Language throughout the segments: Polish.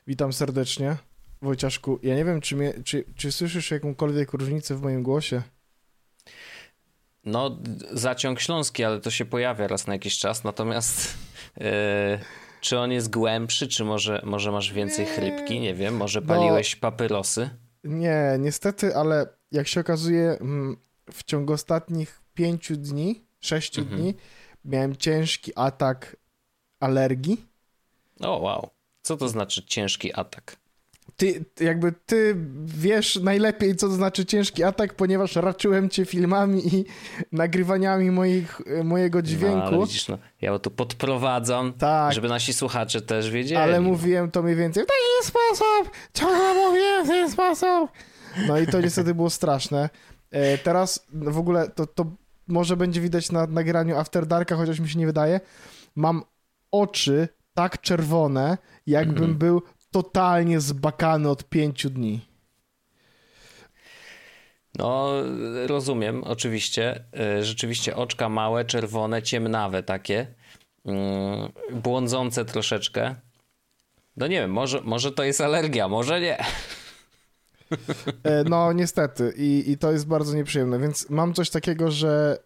Witam serdecznie, Wojciaszku. Ja nie wiem, czy słyszysz jakąkolwiek różnicę w moim głosie? No, zaciąg śląski, ale to się pojawia raz na jakiś czas, natomiast czy on jest głębszy, czy może masz więcej chrypki, nie wiem, może paliłeś papyrosy? Nie, niestety, ale jak się okazuje, w ciągu ostatnich 5 dni, 6 dni miałem ciężki atak alergii. O, wow. Co to znaczy ciężki atak? Ty wiesz najlepiej, co to znaczy ciężki atak, ponieważ raczyłem cię filmami i nagrywaniami mojego dźwięku. No, ale widzisz, ja tu podprowadzam, tak, żeby nasi słuchacze też wiedzieli. Ale mówiłem to mniej więcej w taki sposób, ciągle mówiłem w ten sposób. No i to niestety było straszne. Teraz w ogóle to może będzie widać na nagraniu After Darka, chociaż mi się nie wydaje. Mam oczy tak czerwone, jakbym był totalnie zbakany od 5 dni. No, rozumiem, oczywiście. Rzeczywiście oczka małe, czerwone, ciemnawe takie. Błądzące troszeczkę. No nie wiem, może to jest alergia, może nie. No niestety i to jest bardzo nieprzyjemne, więc mam coś takiego, że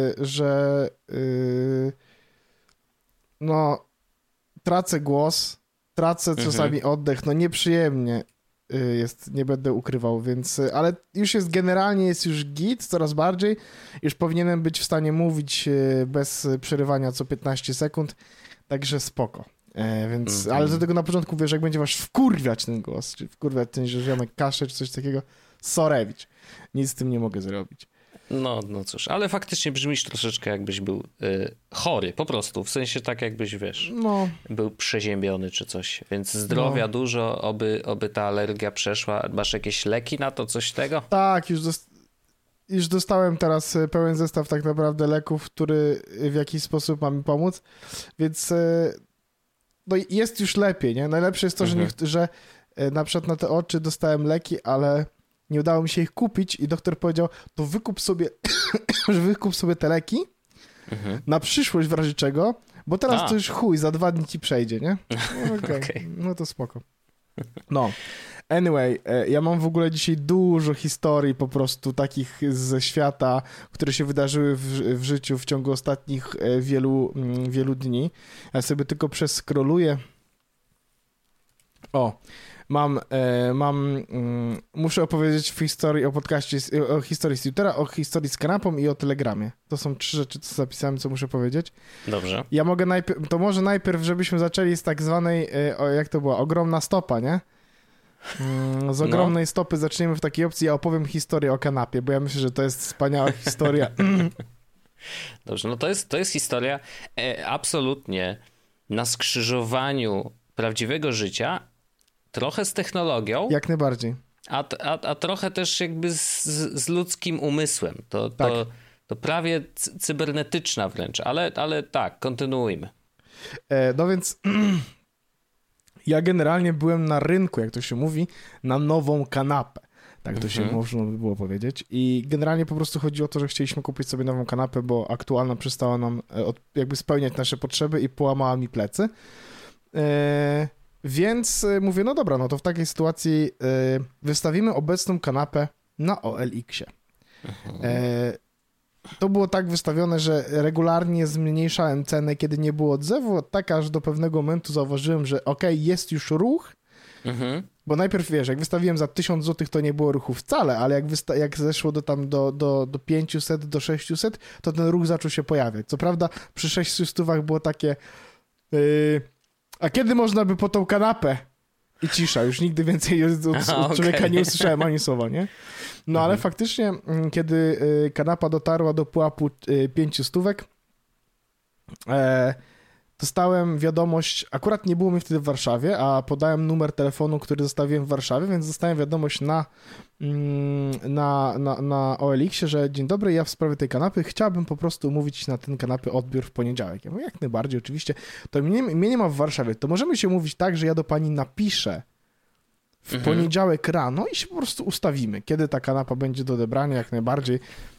no tracę głos, tracę czasami oddech, no nieprzyjemnie jest, nie będę ukrywał, więc, ale już jest generalnie, jest już git, coraz bardziej, już powinienem być w stanie mówić bez przerywania co 15 sekund, także spoko. Więc, ale do tego na początku wiesz, jak będzie was wkurwiać ten głos, czy wkurwiać ten ziomek kaszę, czy coś takiego, sorewicz, nic z tym nie mogę zrobić. No cóż, ale faktycznie brzmisz troszeczkę jakbyś był chory, po prostu, w sensie tak jakbyś, wiesz, był przeziębiony czy coś, więc zdrowia dużo, oby ta alergia przeszła. Masz jakieś leki na to, coś tego? Tak, już dostałem teraz pełen zestaw tak naprawdę leków, który w jakiś sposób ma mi pomóc, więc no jest już lepiej, nie? Najlepsze jest to, że na przykład na te oczy dostałem leki, ale nie udało mi się ich kupić i doktor powiedział, to wykup sobie te leki na przyszłość w razie czego, bo teraz to już chuj, za 2 dni ci przejdzie, nie? Okay. No to spoko. No, anyway, ja mam w ogóle dzisiaj dużo historii po prostu takich ze świata, które się wydarzyły w życiu w ciągu ostatnich wielu dni. Ja sobie tylko przeskroluję. Muszę opowiedzieć o podcaście, o historii z Twittera, o historii z kanapą i o Telegramie. To są 3 rzeczy, co zapisałem, co muszę powiedzieć. Dobrze. Ja mogę może najpierw, żebyśmy zaczęli z tak zwanej, jak to była, ogromna stopa, nie? Z ogromnej stopy zaczniemy w takiej opcji, ja opowiem historię o kanapie, bo ja myślę, że to jest wspaniała historia. Dobrze, no to jest historia absolutnie na skrzyżowaniu prawdziwego życia, trochę z technologią. Jak najbardziej. A trochę też jakby z ludzkim umysłem. To prawie cybernetyczna wręcz, ale tak, kontynuujmy. No więc ja generalnie byłem na rynku, jak to się mówi, na nową kanapę. Tak to się można by było powiedzieć. I generalnie po prostu chodziło o to, że chcieliśmy kupić sobie nową kanapę, bo aktualna przestała nam jakby spełniać nasze potrzeby i połamała mi plecy. Więc mówię, no dobra, no to w takiej sytuacji wystawimy obecną kanapę na OLX-ie. To było tak wystawione, że regularnie zmniejszałem cenę, kiedy nie było odzewu, tak aż do pewnego momentu zauważyłem, że jest już ruch, bo najpierw, wiesz, jak wystawiłem za 1000 zł, to nie było ruchu wcale, ale jak zeszło do 500, do 600, to ten ruch zaczął się pojawiać. Co prawda przy 600 było takie... A kiedy można by po tą kanapę? I cisza, już nigdy więcej od człowieka nie usłyszałem ani słowa, nie? No ale faktycznie, kiedy kanapa dotarła do pułapu 500, dostałem wiadomość, akurat nie było mnie wtedy w Warszawie, a podałem numer telefonu, który zostawiłem w Warszawie, więc dostałem wiadomość na OLX-ie, że dzień dobry, ja w sprawie tej kanapy chciałbym po prostu umówić na ten kanapy odbiór w poniedziałek. Ja mówię, jak najbardziej, oczywiście. To mnie nie ma w Warszawie, to możemy się umówić tak, że ja do pani napiszę w poniedziałek rano i się po prostu ustawimy, kiedy ta kanapa będzie do odebrania, jak najbardziej.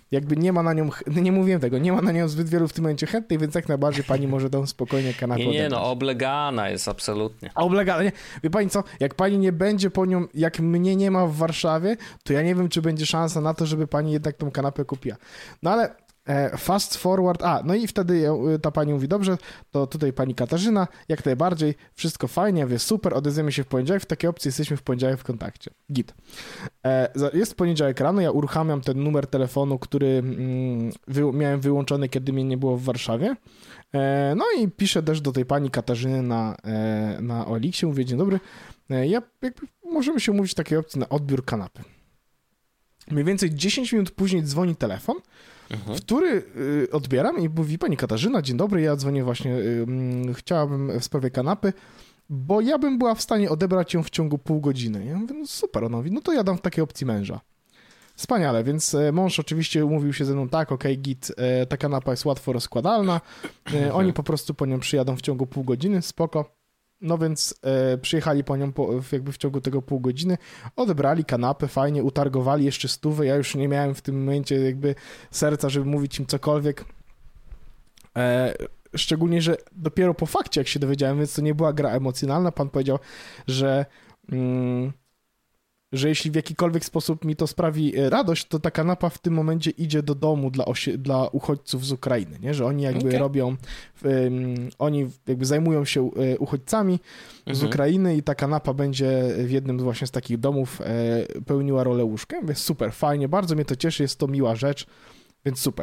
jakby nie ma na nią, nie mówiłem tego, nie ma na nią zbyt wielu w tym momencie chętnych, więc jak najbardziej pani może tam spokojnie kanapę odebrać. No oblegana jest absolutnie. A oblegana, nie. Wie pani co, jak pani nie będzie po nią, jak mnie nie ma w Warszawie, to ja nie wiem, czy będzie szansa na to, żeby pani jednak tą kanapę kupiła. No ale fast forward, no i wtedy ta pani mówi, dobrze, to tutaj pani Katarzyna, jak najbardziej, wszystko fajnie, wie super, odezwiemy się w poniedziałek, w takiej opcji jesteśmy w poniedziałek w kontakcie. Git. Jest poniedziałek rano, ja uruchamiam ten numer telefonu, który miałem wyłączony, kiedy mnie nie było w Warszawie, no i piszę też do tej pani Katarzyny na OLX-ie, mówię, dzień dobry, możemy się umówić w takiej opcji na odbiór kanapy. Mniej więcej 10 minut później dzwoni telefon, w który odbieram i mówi, pani Katarzyna, dzień dobry, ja dzwonię właśnie, chciałabym w sprawie kanapy, bo ja bym była w stanie odebrać ją w ciągu pół godziny. Ja mówię, no super, ona mówi, no to ja dam w takiej opcji męża. Wspaniale, więc mąż oczywiście umówił się ze mną, tak, okej, git, ta kanapa jest łatwo rozkładalna, oni po prostu po nią przyjadą w ciągu pół godziny, spoko. No więc przyjechali po nią jakby w ciągu tego pół godziny, odebrali kanapę, fajnie, utargowali jeszcze 100, ja już nie miałem w tym momencie jakby serca, żeby mówić im cokolwiek. Szczególnie, że dopiero po fakcie, jak się dowiedziałem, więc to nie była gra emocjonalna, pan powiedział, że jeśli w jakikolwiek sposób mi to sprawi radość, to ta kanapa w tym momencie idzie do domu dla uchodźców z Ukrainy, nie? Że oni jakby robią, oni jakby zajmują się uchodźcami z Ukrainy i ta kanapa będzie w jednym właśnie z takich domów pełniła rolę łóżka. Więc super, fajnie, bardzo mnie to cieszy, jest to miła rzecz, więc super.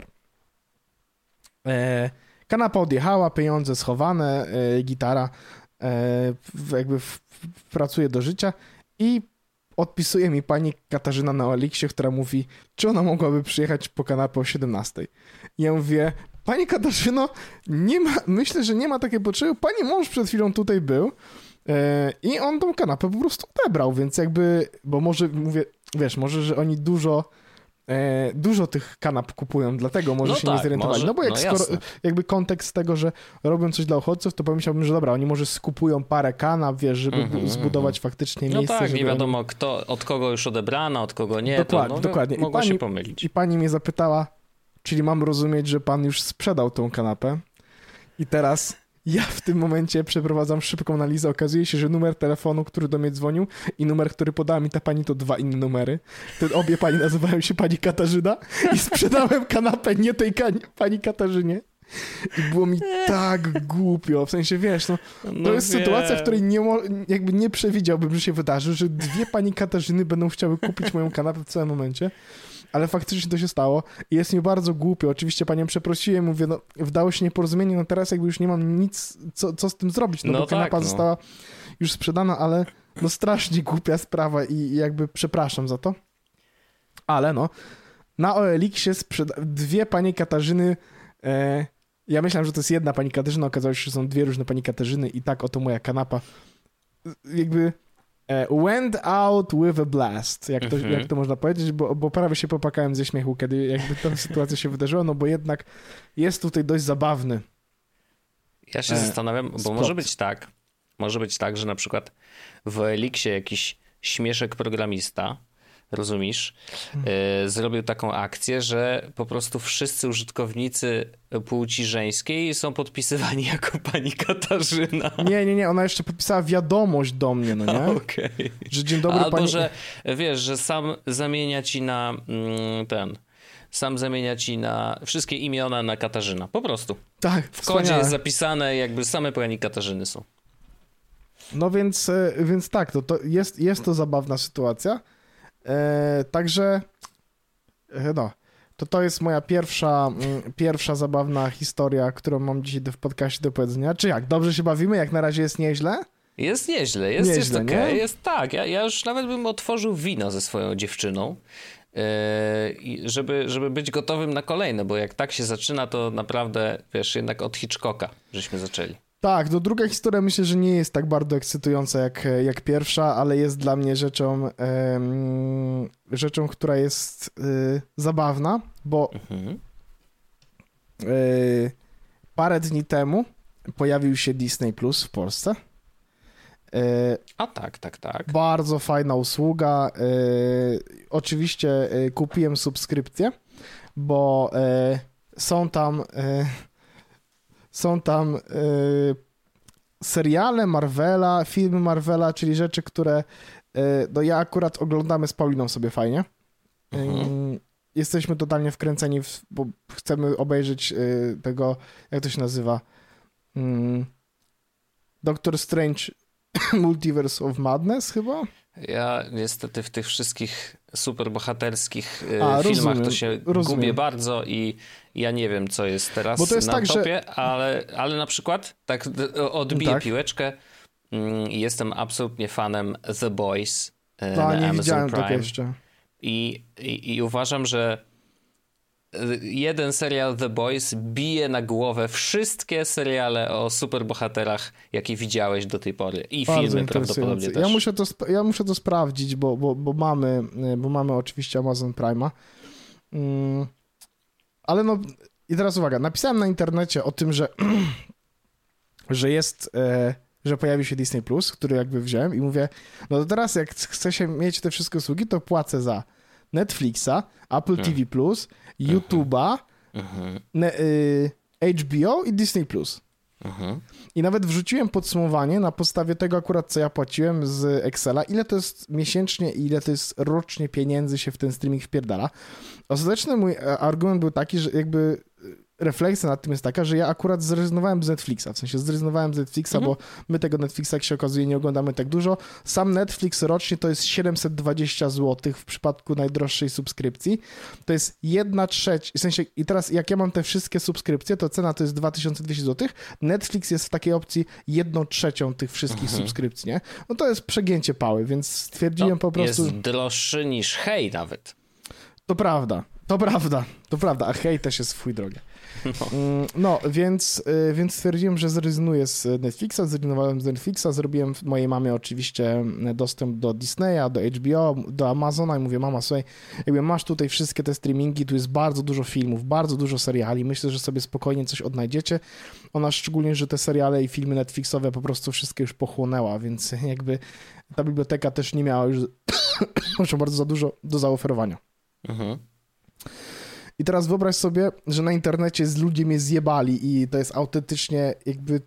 Kanapa odjechała, pieniądze schowane, gitara jakby pracuje do życia i odpisuje mi pani Katarzyna na OLX-ie, która mówi, czy ona mogłaby przyjechać po kanapę o 17:00. Ja mówię, pani Katarzyno, myślę, że nie ma takiej potrzeby, pani mąż przed chwilą tutaj był i on tą kanapę po prostu odebrał, więc jakby, bo może, mówię, wiesz, może, że oni dużo tych kanap kupują, dlatego może się nie zorientowali. No bo jakby kontekst tego, że robią coś dla uchodźców, to pomyślałbym, że dobra, oni może skupują parę kanap, wiesz, żeby zbudować faktycznie miejsce. No tak, nie wiadomo od kogo już odebrano, od kogo nie. Dokładnie. Mogło się pomylić. I pani mnie zapytała, czyli mam rozumieć, że pan już sprzedał tą kanapę i teraz ja w tym momencie przeprowadzam szybką analizę. Okazuje się, że numer telefonu, który do mnie dzwonił i numer, który podała mi ta pani, to dwa inne numery. Obie pani nazywają się pani Katarzyna i sprzedałem kanapę nie tej pani Katarzynie. I było mi tak głupio. W sensie, wiesz, to jest sytuacja, w której jakby nie przewidziałbym, że się wydarzy, że dwie pani Katarzyny będą chciały kupić moją kanapę w całym momencie. Ale faktycznie to się stało i jest mi bardzo głupio. Oczywiście panią przeprosiłem, mówię, wdało się nieporozumienie, teraz jakby już nie mam nic, co z tym zrobić, bo kanapa została już sprzedana, ale strasznie głupia sprawa i jakby przepraszam za to. Ale na OLX-ie dwie panie Katarzyny, ja myślałem, że to jest jedna pani Katarzyna, okazało się, że są dwie różne pani Katarzyny i tak oto moja kanapa jakby went out with a blast, jak to można powiedzieć, bo prawie się popłakałem ze śmiechu, kiedy jakby ta sytuacja się wydarzyła, bo jednak jest tutaj dość zabawny. Ja się zastanawiam, bo może być tak, że na przykład w OLX-ie jakiś śmieszek programista, rozumiesz, zrobił taką akcję, że po prostu wszyscy użytkownicy płci żeńskiej są podpisywani jako pani Katarzyna. Nie, ona jeszcze podpisała wiadomość do mnie, nie? Okej. Że dzień dobry albo, pani... że wiesz, że sam zamienia ci na wszystkie imiona na Katarzyna, po prostu. Tak, w kodzie jest zapisane, jakby same pani Katarzyny są. No więc tak, to jest to zabawna sytuacja. Także to jest moja pierwsza zabawna historia, którą mam dzisiaj w podcaście do powiedzenia. Czy jak? Dobrze się bawimy? Jak na razie jest nieźle? Jest nieźle, jest okej. Jest tak. Ja już nawet bym otworzył wino ze swoją dziewczyną, żeby być gotowym na kolejne, bo jak tak się zaczyna, to naprawdę, wiesz, jednak od Hitchcocka żeśmy zaczęli. Tak, druga historia myślę, że nie jest tak bardzo ekscytująca jak pierwsza, ale jest dla mnie rzeczą, która jest zabawna, bo parę dni temu pojawił się Disney Plus w Polsce. A tak. Bardzo fajna usługa. Oczywiście kupiłem subskrypcję, bo są tam seriale Marvela, filmy Marvela, czyli rzeczy, które no ja akurat oglądamy z Pauliną sobie fajnie. Jesteśmy totalnie wkręceni, bo chcemy obejrzeć tego, jak to się nazywa, Doctor Strange Multiverse of Madness chyba? Ja niestety w tych wszystkich superbohaterskich filmach to się gubię bardzo i ja nie wiem, co jest teraz bo to jest na tak, topie, że... ale na przykład tak odbiję piłeczkę. Jestem absolutnie fanem The Boys na nie Amazon widziałem Prime. tego jeszcze. I uważam, że jeden serial The Boys bije na głowę wszystkie seriale o superbohaterach, jakie widziałeś do tej pory. I bardzo filmy prawdopodobnie też. Ja muszę to sprawdzić, bo mamy oczywiście Amazon Prime'a. Ale no i teraz uwaga, napisałem na internecie o tym, że pojawi się Disney+, który jakby wziąłem i mówię, no to teraz jak chcę się mieć te wszystkie usługi, to płacę za Netflixa, Apple TV+, YouTube'a, HBO i Disney+. I nawet wrzuciłem podsumowanie na podstawie tego akurat, co ja płaciłem z Excela, ile to jest miesięcznie i ile to jest rocznie pieniędzy się w ten streaming wpierdala. Ostateczny mój argument był taki, że jakby refleksja nad tym jest taka, że ja akurat zrezygnowałem z Netflixa, w sensie zrezygnowałem z Netflixa, bo my tego Netflixa, jak się okazuje, nie oglądamy tak dużo. Sam Netflix rocznie to jest 720 zł w przypadku najdroższej subskrypcji. To jest 1/3, w sensie i teraz jak ja mam te wszystkie subskrypcje, to cena to jest 2200 zł. Netflix jest w takiej opcji 1/3 tych wszystkich subskrypcji, nie? No to jest przegięcie pały, więc stwierdziłem po prostu... Jest droższy niż Hej nawet. To prawda, a Hej też jest w chuj drogie. No, więc stwierdziłem, że zrezygnuję z Netflixa, zrezygnowałem z Netflixa, zrobiłem mojej mamie oczywiście dostęp do Disneya, do HBO, do Amazona i mówię, mama, słuchaj, jakby masz tutaj wszystkie te streamingi, tu jest bardzo dużo filmów, bardzo dużo seriali, myślę, że sobie spokojnie coś odnajdziecie. Ona szczególnie, że te seriale i filmy Netflixowe po prostu wszystkie już pochłonęła, więc jakby ta biblioteka też nie miała już bardzo za dużo do zaoferowania. I teraz wyobraź sobie, że na internecie ludzie mnie zjebali i to jest autentycznie jakby...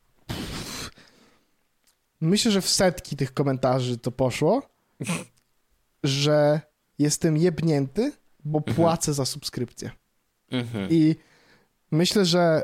Myślę, że w setki tych komentarzy to poszło, że jestem jebnięty, bo płacę za subskrypcję. I myślę, że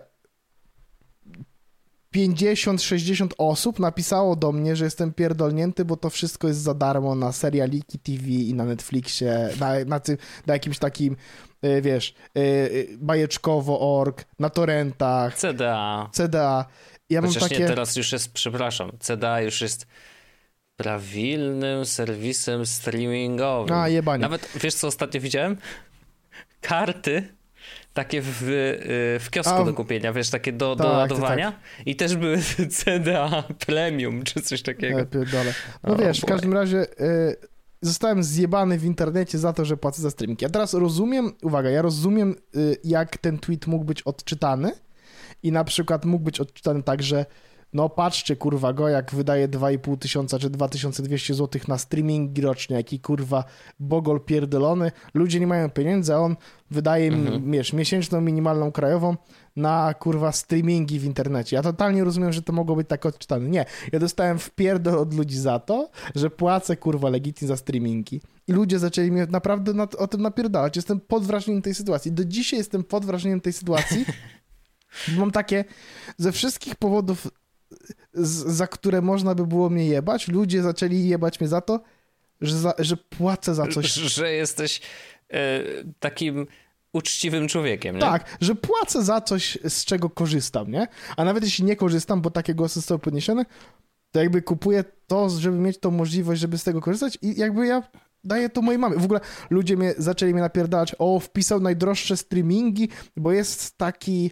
50-60 osób napisało do mnie, że jestem pierdolnięty, bo to wszystko jest za darmo na serialiki TV i na Netflixie, na jakimś takim, wiesz, bajeczkowo.org, na torrentach. CDA. Ja chociaż mam takie... nie, teraz już jest, przepraszam, CDA już jest prawilnym serwisem streamingowym. A, jebanie. Nawet, wiesz co ostatnio widziałem? Karty takie w kiosku do kupienia, wiesz, takie do ładowania i też były CDA Premium, czy coś takiego. No wiesz, w każdym razie zostałem zjebany w internecie za to, że płacę za streaming. Ja teraz rozumiem, ja rozumiem, jak ten tweet mógł być odczytany i na przykład mógł być odczytany tak, że no patrzcie, kurwa, jak wydaje 2500 czy 2200 zł na streamingi rocznie, jaki kurwa bogol pierdolony, ludzie nie mają pieniędzy, a on wydaje miesięczną minimalną krajową na kurwa streamingi w internecie. Ja totalnie rozumiem, że to mogło być tak odczytane. Nie, ja dostałem wpierdol od ludzi za to, że płacę kurwa legitnie za streamingi. I ludzie zaczęli mnie naprawdę o tym napierdalać. Jestem pod wrażeniem tej sytuacji. Do dzisiaj jestem pod wrażeniem tej sytuacji. Mam takie, ze wszystkich powodów, za które można by było mnie jebać, ludzie zaczęli jebać mnie za to, że płacę za coś. Że jesteś takim uczciwym człowiekiem, nie? Tak, że płacę za coś, z czego korzystam, nie? A nawet jeśli nie korzystam, bo takie głosy zostały podniesione, to jakby kupuję to, żeby mieć tą możliwość, żeby z tego korzystać i jakby ja daję to mojej mamie. W ogóle ludzie zaczęli mnie napierdalać, wpisał najdroższe streamingi, bo jest taki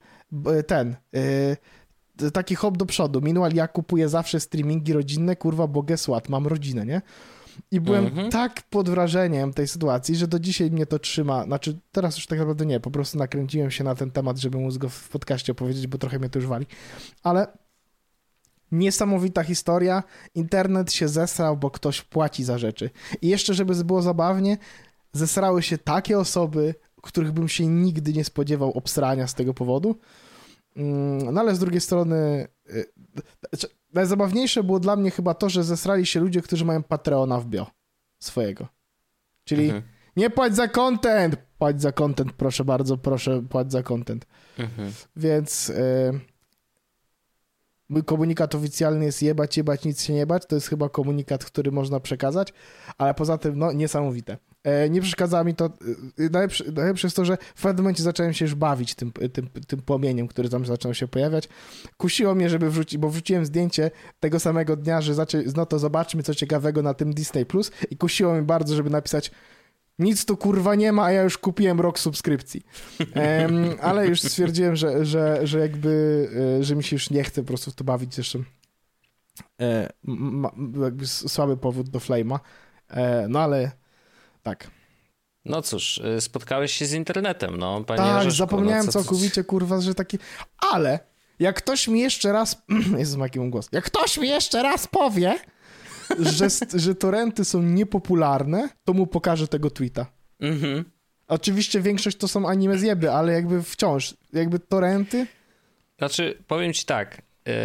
taki hop do przodu. Meanwhile, ja kupuję zawsze streamingi rodzinne, kurwa, bo guess what, mam rodzinę, nie? I byłem tak pod wrażeniem tej sytuacji, że do dzisiaj mnie to trzyma. Znaczy, teraz już tak naprawdę nie, po prostu nakręciłem się na ten temat, żeby móc go w podcaście opowiedzieć, bo trochę mnie to już wali. Ale niesamowita historia. Internet się zesrał, bo ktoś płaci za rzeczy. I jeszcze, żeby było zabawnie, zesrały się takie osoby, których bym się nigdy nie spodziewał obsrania z tego powodu. No ale z drugiej strony najzabawniejsze było dla mnie chyba to, że zesrali się ludzie, którzy mają Patreona w bio swojego. Czyli nie płać za content! Płać za content, proszę bardzo, proszę, płać za content. Więc mój komunikat oficjalny jest jebać, nic się nie bać. To jest chyba komunikat, który można przekazać, ale poza tym, no, niesamowite. Nie przeszkadza mi to. Najlepsze jest to, że w pewnym momencie zacząłem się już bawić tym płomieniem, który tam zaczął się pojawiać. Kusiło mnie, żeby wrzucić, bo wrzuciłem zdjęcie tego samego dnia, że no to zobaczmy co ciekawego na tym Disney Plus i kusiło mnie bardzo, żeby napisać nic tu kurwa nie ma, a ja już kupiłem rok subskrypcji. Ale już stwierdziłem, że jakby, że mi się już nie chce po prostu w to bawić. Zresztą jakby słaby powód do Flame'a. No ale tak. No cóż, spotkałeś się z internetem, no, panie Tak, Orzeszku, zapomniałem całkowicie, kurwa, że taki... Ale jak ktoś mi jeszcze raz... Jezu, jaki mam głos. Jak ktoś mi jeszcze raz powie, że torrenty są niepopularne, to mu pokażę tego tweeta. Oczywiście większość to są anime zjeby, ale jakby wciąż, jakby torrenty... Znaczy, powiem ci tak,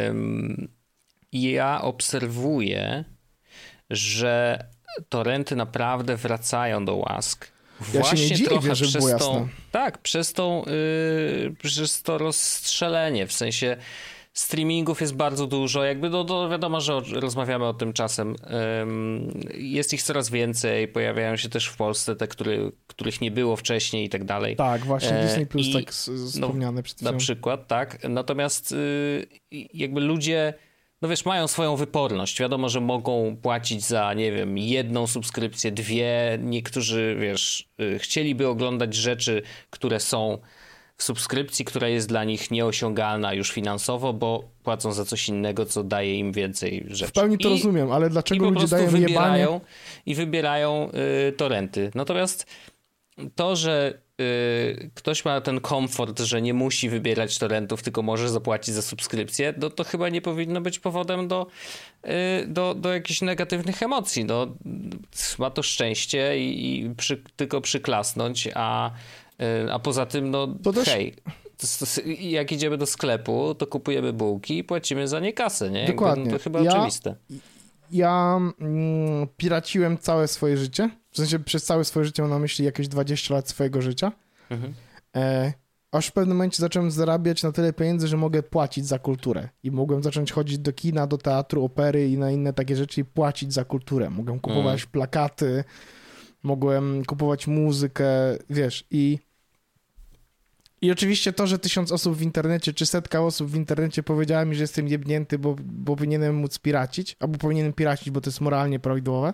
ja obserwuję, że torrenty naprawdę wracają do łask. Ja się nie dziwię, trochę żeby było jasne. Tak, przez to rozstrzelenie, w sensie streamingów jest bardzo dużo, jakby wiadomo, że rozmawiamy o tym czasem. Jest ich coraz więcej, pojawiają się też w Polsce te, których nie było wcześniej i tak dalej. Tak, właśnie Disney Plus tak wspomniane przed chwilą. Na przykład, tak. Natomiast jakby ludzie, no wiesz, mają swoją wyporność. Wiadomo, że mogą płacić za, nie wiem, 1 subskrypcję, 2. Niektórzy, wiesz, chcieliby oglądać rzeczy, które są w subskrypcji, która jest dla nich nieosiągalna już finansowo, bo płacą za coś innego, co daje im więcej rzeczy. W pełni to rozumiem, ale dlaczego ludzie dają wybierają i wybierają torrenty. Natomiast to, że ktoś ma ten komfort, że nie musi wybierać torrentów, tylko może zapłacić za subskrypcję, to chyba nie powinno być powodem do jakichś negatywnych emocji. No, ma to szczęście i tylko przyklasnąć, a poza tym, no hej, jak idziemy do sklepu, to kupujemy bułki i płacimy za nie kasę, nie? Dokładnie. Jakby, to chyba oczywiste. Ja piraciłem całe swoje życie. W sensie przez całe swoje życie mam na myśli jakieś 20 lat swojego życia. Aż w pewnym momencie zacząłem zarabiać na tyle pieniędzy, że mogę płacić za kulturę. I mogłem zacząć chodzić do kina, do teatru, opery i na inne takie rzeczy i płacić za kulturę. Mogłem kupować plakaty, mogłem kupować muzykę, wiesz, i oczywiście to, że 1000 osób w internecie, czy 100 osób w internecie powiedziała mi, że jestem jebnięty, bo powinienem móc piracić, albo powinienem piracić, bo to jest moralnie prawidłowe,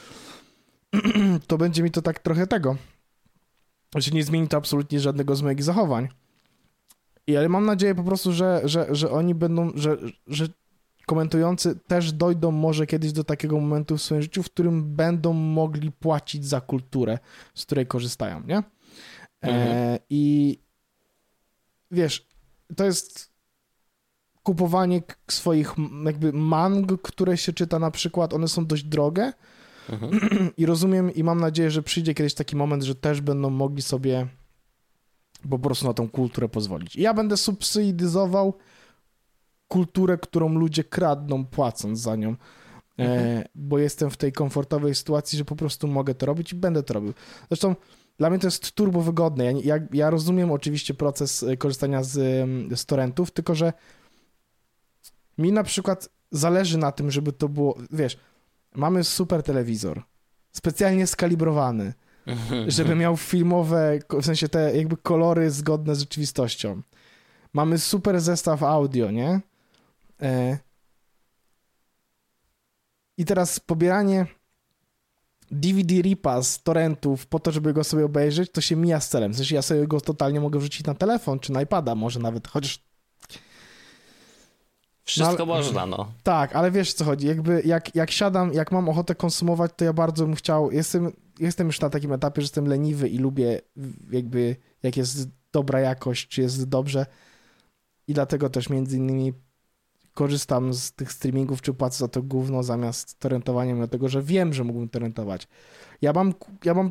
to będzie mi to tak trochę tego. Znaczy nie zmieni to absolutnie żadnego z moich zachowań. Ale mam nadzieję po prostu, że oni będą, że komentujący też dojdą może kiedyś do takiego momentu w swoim życiu, w którym będą mogli płacić za kulturę, z której korzystają, nie? I wiesz, to jest kupowanie swoich jakby mang, które się czyta na przykład, one są dość drogie i rozumiem i mam nadzieję, że przyjdzie kiedyś taki moment, że też będą mogli sobie po prostu na tą kulturę pozwolić. I ja będę subsydyzował kulturę, którą ludzie kradną, płacąc za nią, bo jestem w tej komfortowej sytuacji, że po prostu mogę to robić i będę to robił. Zresztą dla mnie to jest turbo wygodne. Ja rozumiem oczywiście proces korzystania z torrentów, tylko że mi na przykład zależy na tym, żeby to było, wiesz, mamy super telewizor, specjalnie skalibrowany, żeby miał filmowe, w sensie te jakby kolory zgodne z rzeczywistością. Mamy super zestaw audio, nie? I teraz pobieranie DVD ripa z torrentów po to, żeby go sobie obejrzeć, to się mija z celem. W sensie ja sobie go totalnie mogę wrzucić na telefon, czy na iPada, może nawet, chociaż... Wszystko można, no. Tak, ale wiesz, co chodzi. Jakby jak siadam, jak mam ochotę konsumować, to ja bardzo bym chciał... Jestem już na takim etapie, że jestem leniwy i lubię jakby, jak jest dobra jakość, czy jest dobrze. I dlatego też między innymi korzystam z tych streamingów, czy płacę za to gówno zamiast torrentowania, dlatego że wiem, że mógłbym torrentować. Ja mam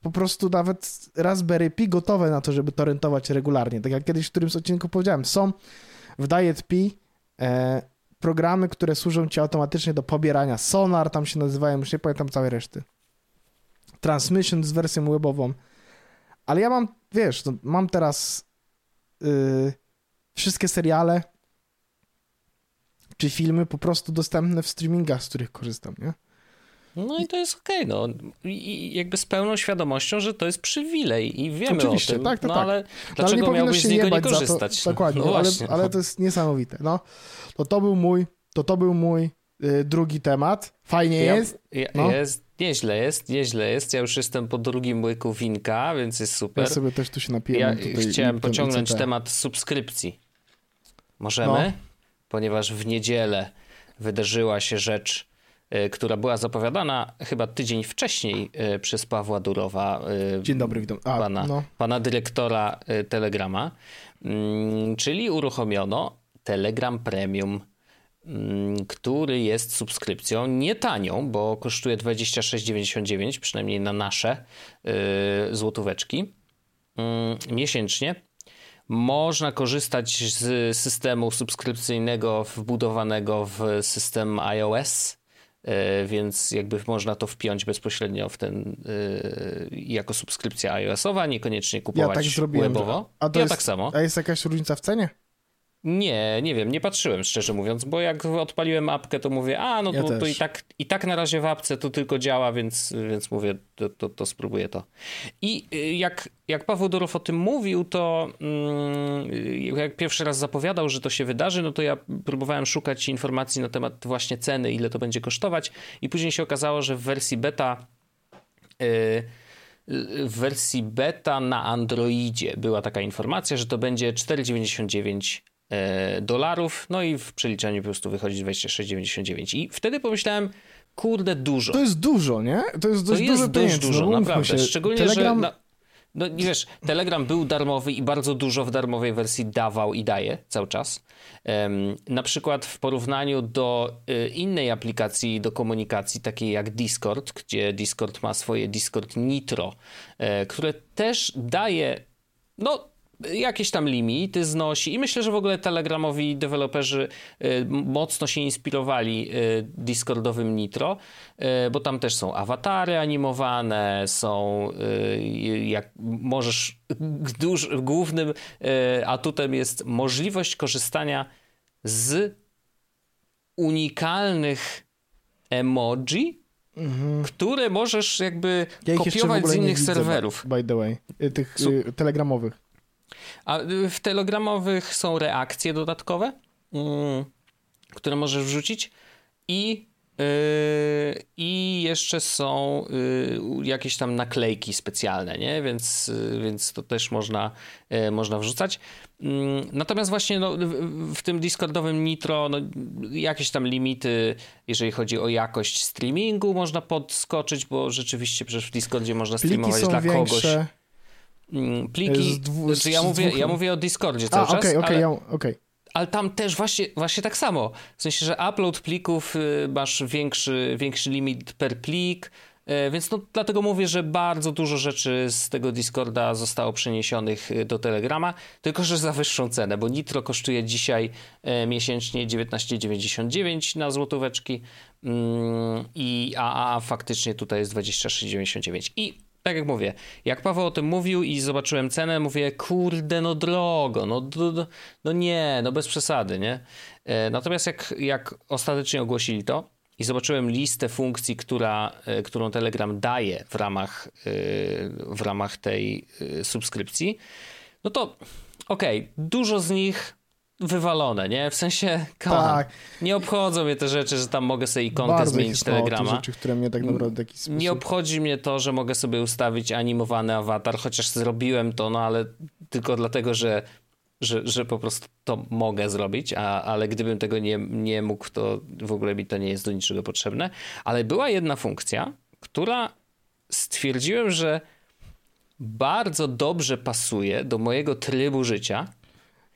po prostu nawet Raspberry Pi gotowe na to, żeby to rentować regularnie. Tak jak kiedyś w którymś odcinku powiedziałem, są w Diet Pi programy, które służą ci automatycznie do pobierania. Sonar tam się nazywają, już nie pamiętam całej reszty. Transmission z wersją webową. Ale ja mam, wiesz, mam teraz wszystkie seriale czy filmy po prostu dostępne w streamingach, z których korzystam, nie? No i to jest okej, no. I jakby z pełną świadomością, że to jest przywilej i wiemy oczywiście, o tym. tak. Ale dlaczego ale miałbyś z niego nie korzystać? Dokładnie, no ale to jest niesamowite. No, to był mój drugi temat. Fajnie jest. Jest, nieźle jest. Ja już jestem po drugim łyku winka, więc jest super. Ja sobie też tu się napiję. Ja chciałem pociągnąć temat subskrypcji. Możemy? No. Ponieważ w niedzielę wydarzyła się rzecz, która była zapowiadana chyba tydzień wcześniej przez Pawła Durowa. Dzień dobry, witam. Pana dyrektora Telegrama. Czyli uruchomiono Telegram Premium, który jest subskrypcją nie tanią, bo kosztuje 26,99, przynajmniej na nasze złotóweczki miesięcznie. Można korzystać z systemu subskrypcyjnego wbudowanego w system iOS, więc jakby można to wpiąć bezpośrednio w ten jako subskrypcja iOS-owa, niekoniecznie kupować tak zrobiłem, webowo. Tak samo. A jest jakaś różnica w cenie? Nie wiem, nie patrzyłem szczerze mówiąc, bo jak odpaliłem apkę, to mówię, to i tak na razie w apce to tylko działa, więc mówię, to spróbuję to. I jak Paweł Durow o tym mówił, to jak pierwszy raz zapowiadał, że to się wydarzy, no to ja próbowałem szukać informacji na temat właśnie ceny, ile to będzie kosztować i później się okazało, że w wersji beta na Androidzie była taka informacja, że to będzie $4,99, no i w przeliczeniu po prostu wychodzi 26,99 i wtedy pomyślałem, kurde, dużo. To jest dużo, nie? To jest dość dużo, naprawdę. Szczególnie, Telegram... że... No wiesz, Telegram był darmowy i bardzo dużo w darmowej wersji dawał i daje cały czas. Na przykład w porównaniu do innej aplikacji do komunikacji, takiej jak Discord, gdzie Discord ma swoje Discord Nitro, które też daje jakieś tam limity znosi i myślę, że w ogóle telegramowi deweloperzy mocno się inspirowali Discordowym Nitro, bo tam też są awatary animowane, są jak możesz, głównym atutem jest możliwość korzystania z unikalnych emoji, które możesz jakby kopiować z innych serwerów. By the way, tych telegramowych. A w telegramowych są reakcje dodatkowe, które możesz wrzucić i jeszcze są jakieś tam naklejki specjalne, nie? Więc to też można wrzucać. Natomiast właśnie w tym Discordowym Nitro jakieś tam limity, jeżeli chodzi o jakość streamingu, można podskoczyć, bo rzeczywiście przecież w Discordzie można streamować dla kogoś. Pliki, ja mówię o Discordzie cały czas. Okej. Ale tam też właśnie tak samo. W sensie, że upload plików masz większy limit per plik, więc dlatego mówię, że bardzo dużo rzeczy z tego Discorda zostało przeniesionych do Telegrama, tylko że za wyższą cenę, bo Nitro kosztuje dzisiaj miesięcznie 19,99 na złotóweczki, a faktycznie tutaj jest 26,99. I tak jak mówię, jak Paweł o tym mówił i zobaczyłem cenę, mówię, kurde, drogo, nie, bez przesady, nie? Natomiast jak ostatecznie ogłosili to i zobaczyłem listę funkcji, którą Telegram daje w ramach tej subskrypcji, no to okej, dużo z nich wywalone, nie? W sensie, nie obchodzą mnie te rzeczy, że tam mogę sobie ikonkę bardzo zmienić Telegrama. Rzeczy, które mnie tak naprawdę w jakiś sposób... Nie obchodzi mnie to, że mogę sobie ustawić animowany awatar, chociaż zrobiłem to, ale tylko dlatego, że po prostu to mogę zrobić, ale gdybym tego nie mógł, to w ogóle mi to nie jest do niczego potrzebne. Ale była jedna funkcja, która stwierdziłem, że bardzo dobrze pasuje do mojego trybu życia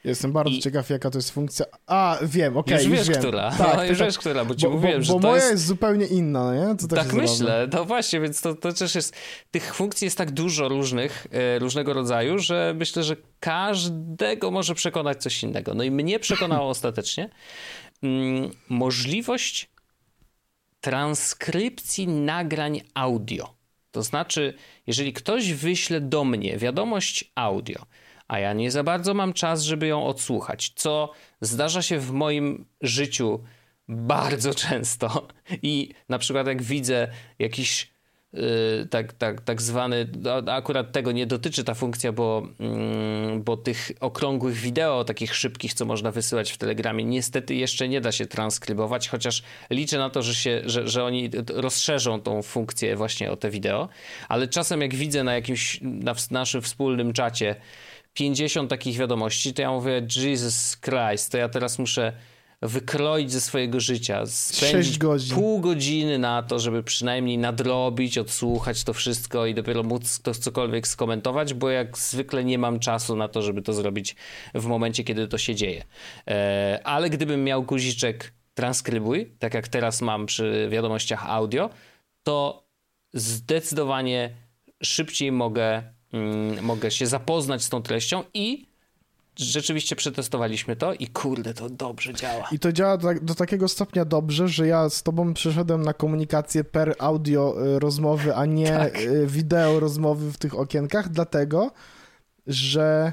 Jestem bardzo ciekaw, jaka to jest funkcja. Wiem, już wiem. Która. Tak, no, już wiesz, która, bo ci mówiłem, że to moja jest zupełnie inna, nie? To tak myślę. No właśnie, więc to też jest... Tych funkcji jest tak dużo różnego rodzaju, że myślę, że każdego może przekonać coś innego. No i mnie przekonało ostatecznie możliwość transkrypcji nagrań audio. To znaczy, jeżeli ktoś wyśle do mnie wiadomość audio, a ja nie za bardzo mam czas, żeby ją odsłuchać, co zdarza się w moim życiu bardzo często i na przykład jak widzę jakiś tak zwany, akurat tego nie dotyczy ta funkcja, bo tych okrągłych wideo, takich szybkich, co można wysyłać w Telegramie, niestety jeszcze nie da się transkrybować, chociaż liczę na to, że oni rozszerzą tą funkcję właśnie o te wideo, ale czasem jak widzę na naszym wspólnym czacie 50 takich wiadomości, to ja mówię, Jesus Christ, to ja teraz muszę wykroić ze swojego życia, spędzić pół godziny na to, żeby przynajmniej nadrobić, odsłuchać to wszystko i dopiero móc to cokolwiek skomentować, bo jak zwykle nie mam czasu na to, żeby to zrobić w momencie, kiedy to się dzieje. Ale gdybym miał guziczek transkrybuj, tak jak teraz mam przy wiadomościach audio, to zdecydowanie szybciej mogę się zapoznać z tą treścią i rzeczywiście przetestowaliśmy to i kurde, to dobrze działa. I to działa do takiego stopnia dobrze, że ja z tobą przeszedłem na komunikację per audio rozmowy, a nie wideo rozmowy w tych okienkach, dlatego, że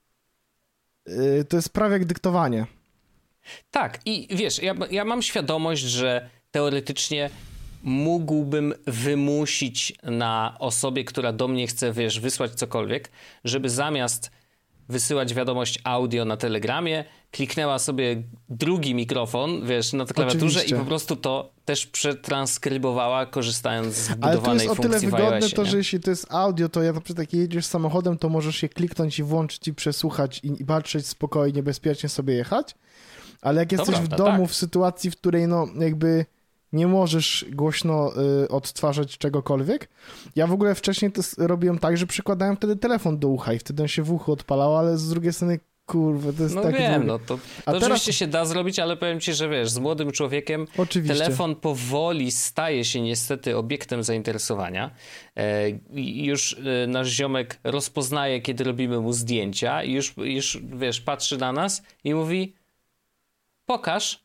to jest prawie jak dyktowanie. Tak i wiesz, ja mam świadomość, że teoretycznie mógłbym wymusić na osobie, która do mnie chce, wysłać cokolwiek, żeby zamiast wysyłać wiadomość audio na Telegramie, kliknęła sobie drugi mikrofon, na klawiaturze. Oczywiście. I po prostu to też przetranskrybowała, korzystając z budowanej funkcji w iOSie. Ale to jest o tyle wygodne to, że jeśli to jest audio, to na przykład jak jedziesz samochodem, to możesz je kliknąć i włączyć i przesłuchać i patrzeć spokojnie, bezpiecznie sobie jechać. Ale jak jesteś w domu, w sytuacji, w której jakby nie możesz głośno odtwarzać czegokolwiek. Ja w ogóle wcześniej to robiłem tak, że przykładałem wtedy telefon do ucha i wtedy on się w uchu odpalał, ale z drugiej strony, kurwa, to jest tak... to oczywiście się da zrobić, ale powiem ci, że z młodym człowiekiem telefon powoli staje się niestety obiektem zainteresowania. Już nasz ziomek rozpoznaje, kiedy robimy mu zdjęcia i już patrzy na nas i mówi pokaż.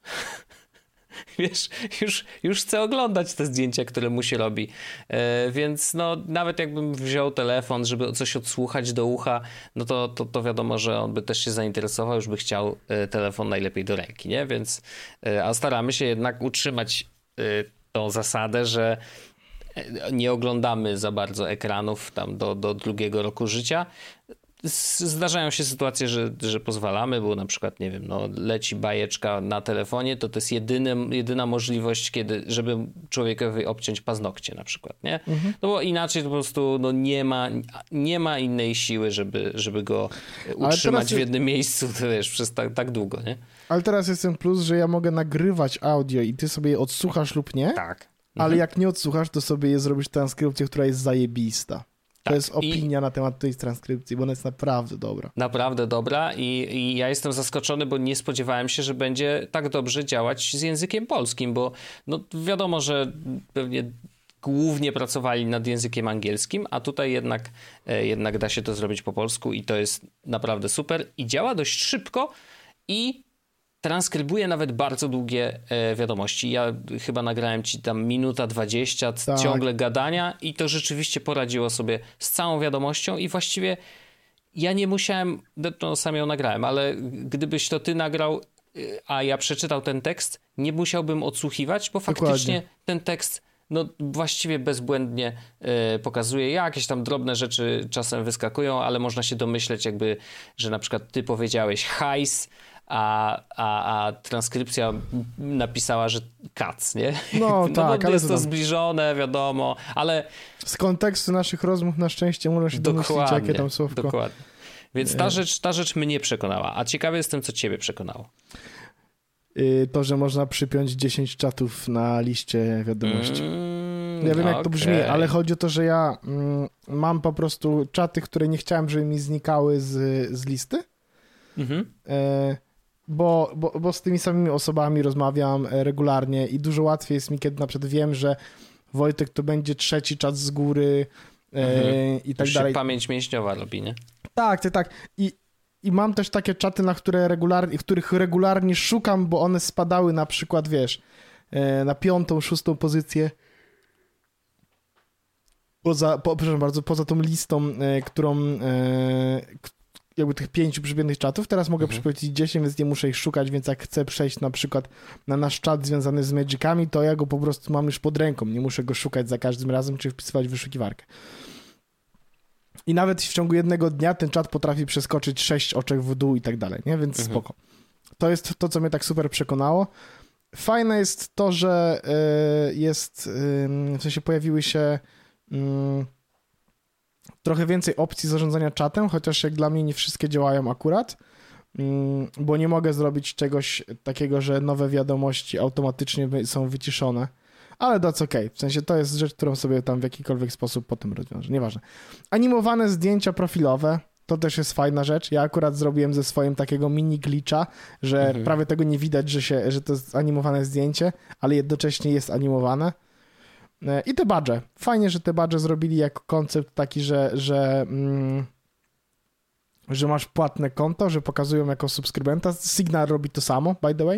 Już chcę oglądać te zdjęcia, które mu się robi. Więc nawet jakbym wziął telefon, żeby coś odsłuchać do ucha, to wiadomo, że on by też się zainteresował, już by chciał telefon najlepiej do ręki, nie? Więc a staramy się jednak utrzymać tą zasadę, że nie oglądamy za bardzo ekranów tam do drugiego roku życia. Zdarzają się sytuacje, że pozwalamy, bo na przykład, nie wiem, leci bajeczka na telefonie, to jest jedyna możliwość, żeby człowiekowi obciąć paznokcie na przykład, nie? Mhm. No bo inaczej to po prostu nie ma innej siły, żeby go utrzymać w jednym miejscu, przez tak długo, nie? Ale teraz jest ten plus, że ja mogę nagrywać audio i ty sobie je odsłuchasz lub nie. Tak. Ale jak nie odsłuchasz, to sobie je zrobisz transkrypcję, która jest zajebista. To jest opinia na temat tej transkrypcji, bo ona jest naprawdę dobra. Naprawdę dobra i ja jestem zaskoczony, bo nie spodziewałem się, że będzie tak dobrze działać z językiem polskim, bo wiadomo, że pewnie głównie pracowali nad językiem angielskim, a tutaj jednak da się to zrobić po polsku i to jest naprawdę super i działa dość szybko i transkrybuje nawet bardzo długie wiadomości. Ja chyba nagrałem ci tam 1:20 ciągle gadania i to rzeczywiście poradziło sobie z całą wiadomością i właściwie ja nie musiałem, sam ją nagrałem, ale gdybyś to ty nagrał, a ja przeczytał ten tekst, nie musiałbym odsłuchiwać, bo faktycznie ten tekst właściwie bezbłędnie pokazuje. Jakieś tam drobne rzeczy czasem wyskakują, ale można się domyśleć że na przykład ty powiedziałeś hajs, a transkrypcja napisała, że kac, nie? Tak, ale jest to zbliżone, wiadomo, ale... Z kontekstu naszych rozmów na szczęście można się domyślić, jakie tam słówko. Dokładnie. Więc ta rzecz mnie przekonała, a ciekawy jestem, co ciebie przekonało. To, że można przypiąć 10 czatów na liście wiadomości. Ja wiem, jak to brzmi, ale chodzi o to, że ja mam po prostu czaty, które nie chciałem, żeby mi znikały z listy. Bo z tymi samymi osobami rozmawiam regularnie i dużo łatwiej jest mi, kiedy na przykład wiem, że Wojtek to będzie trzeci czat z góry i tak dalej. Pamięć mięśniowa robi, nie? Tak. I mam też takie czaty, których regularnie szukam, bo one spadały na przykład, wiesz, na 5., 6. pozycję. Poza tą listą, którą jakby tych 5 przybiegłych czatów, teraz mogę przypomnieć 10, więc nie muszę ich szukać, więc jak chcę przejść na przykład na nasz czat związany z Magicami, to ja go po prostu mam już pod ręką, nie muszę go szukać za każdym razem, czy wpisywać w wyszukiwarkę. I nawet w ciągu jednego dnia ten czat potrafi przeskoczyć 6 oczek w dół i tak dalej, nie? Więc spoko. To jest to, co mnie tak super przekonało. Fajne jest to, że w sensie pojawiły się trochę więcej opcji zarządzania czatem, chociaż jak dla mnie nie wszystkie działają akurat, bo nie mogę zrobić czegoś takiego, że nowe wiadomości automatycznie są wyciszone, ale that's okay. W sensie to jest rzecz, którą sobie tam w jakikolwiek sposób potem rozwiążę. Nieważne. Animowane zdjęcia profilowe, to też jest fajna rzecz. Ja akurat zrobiłem ze swoim takiego mini glitcha, że prawie tego nie widać, że to jest animowane zdjęcie, ale jednocześnie jest animowane. I te badże. Fajnie, że te badże zrobili jako koncept taki, że masz płatne konto, że pokazują jako subskrybenta. Signal robi to samo, by the way.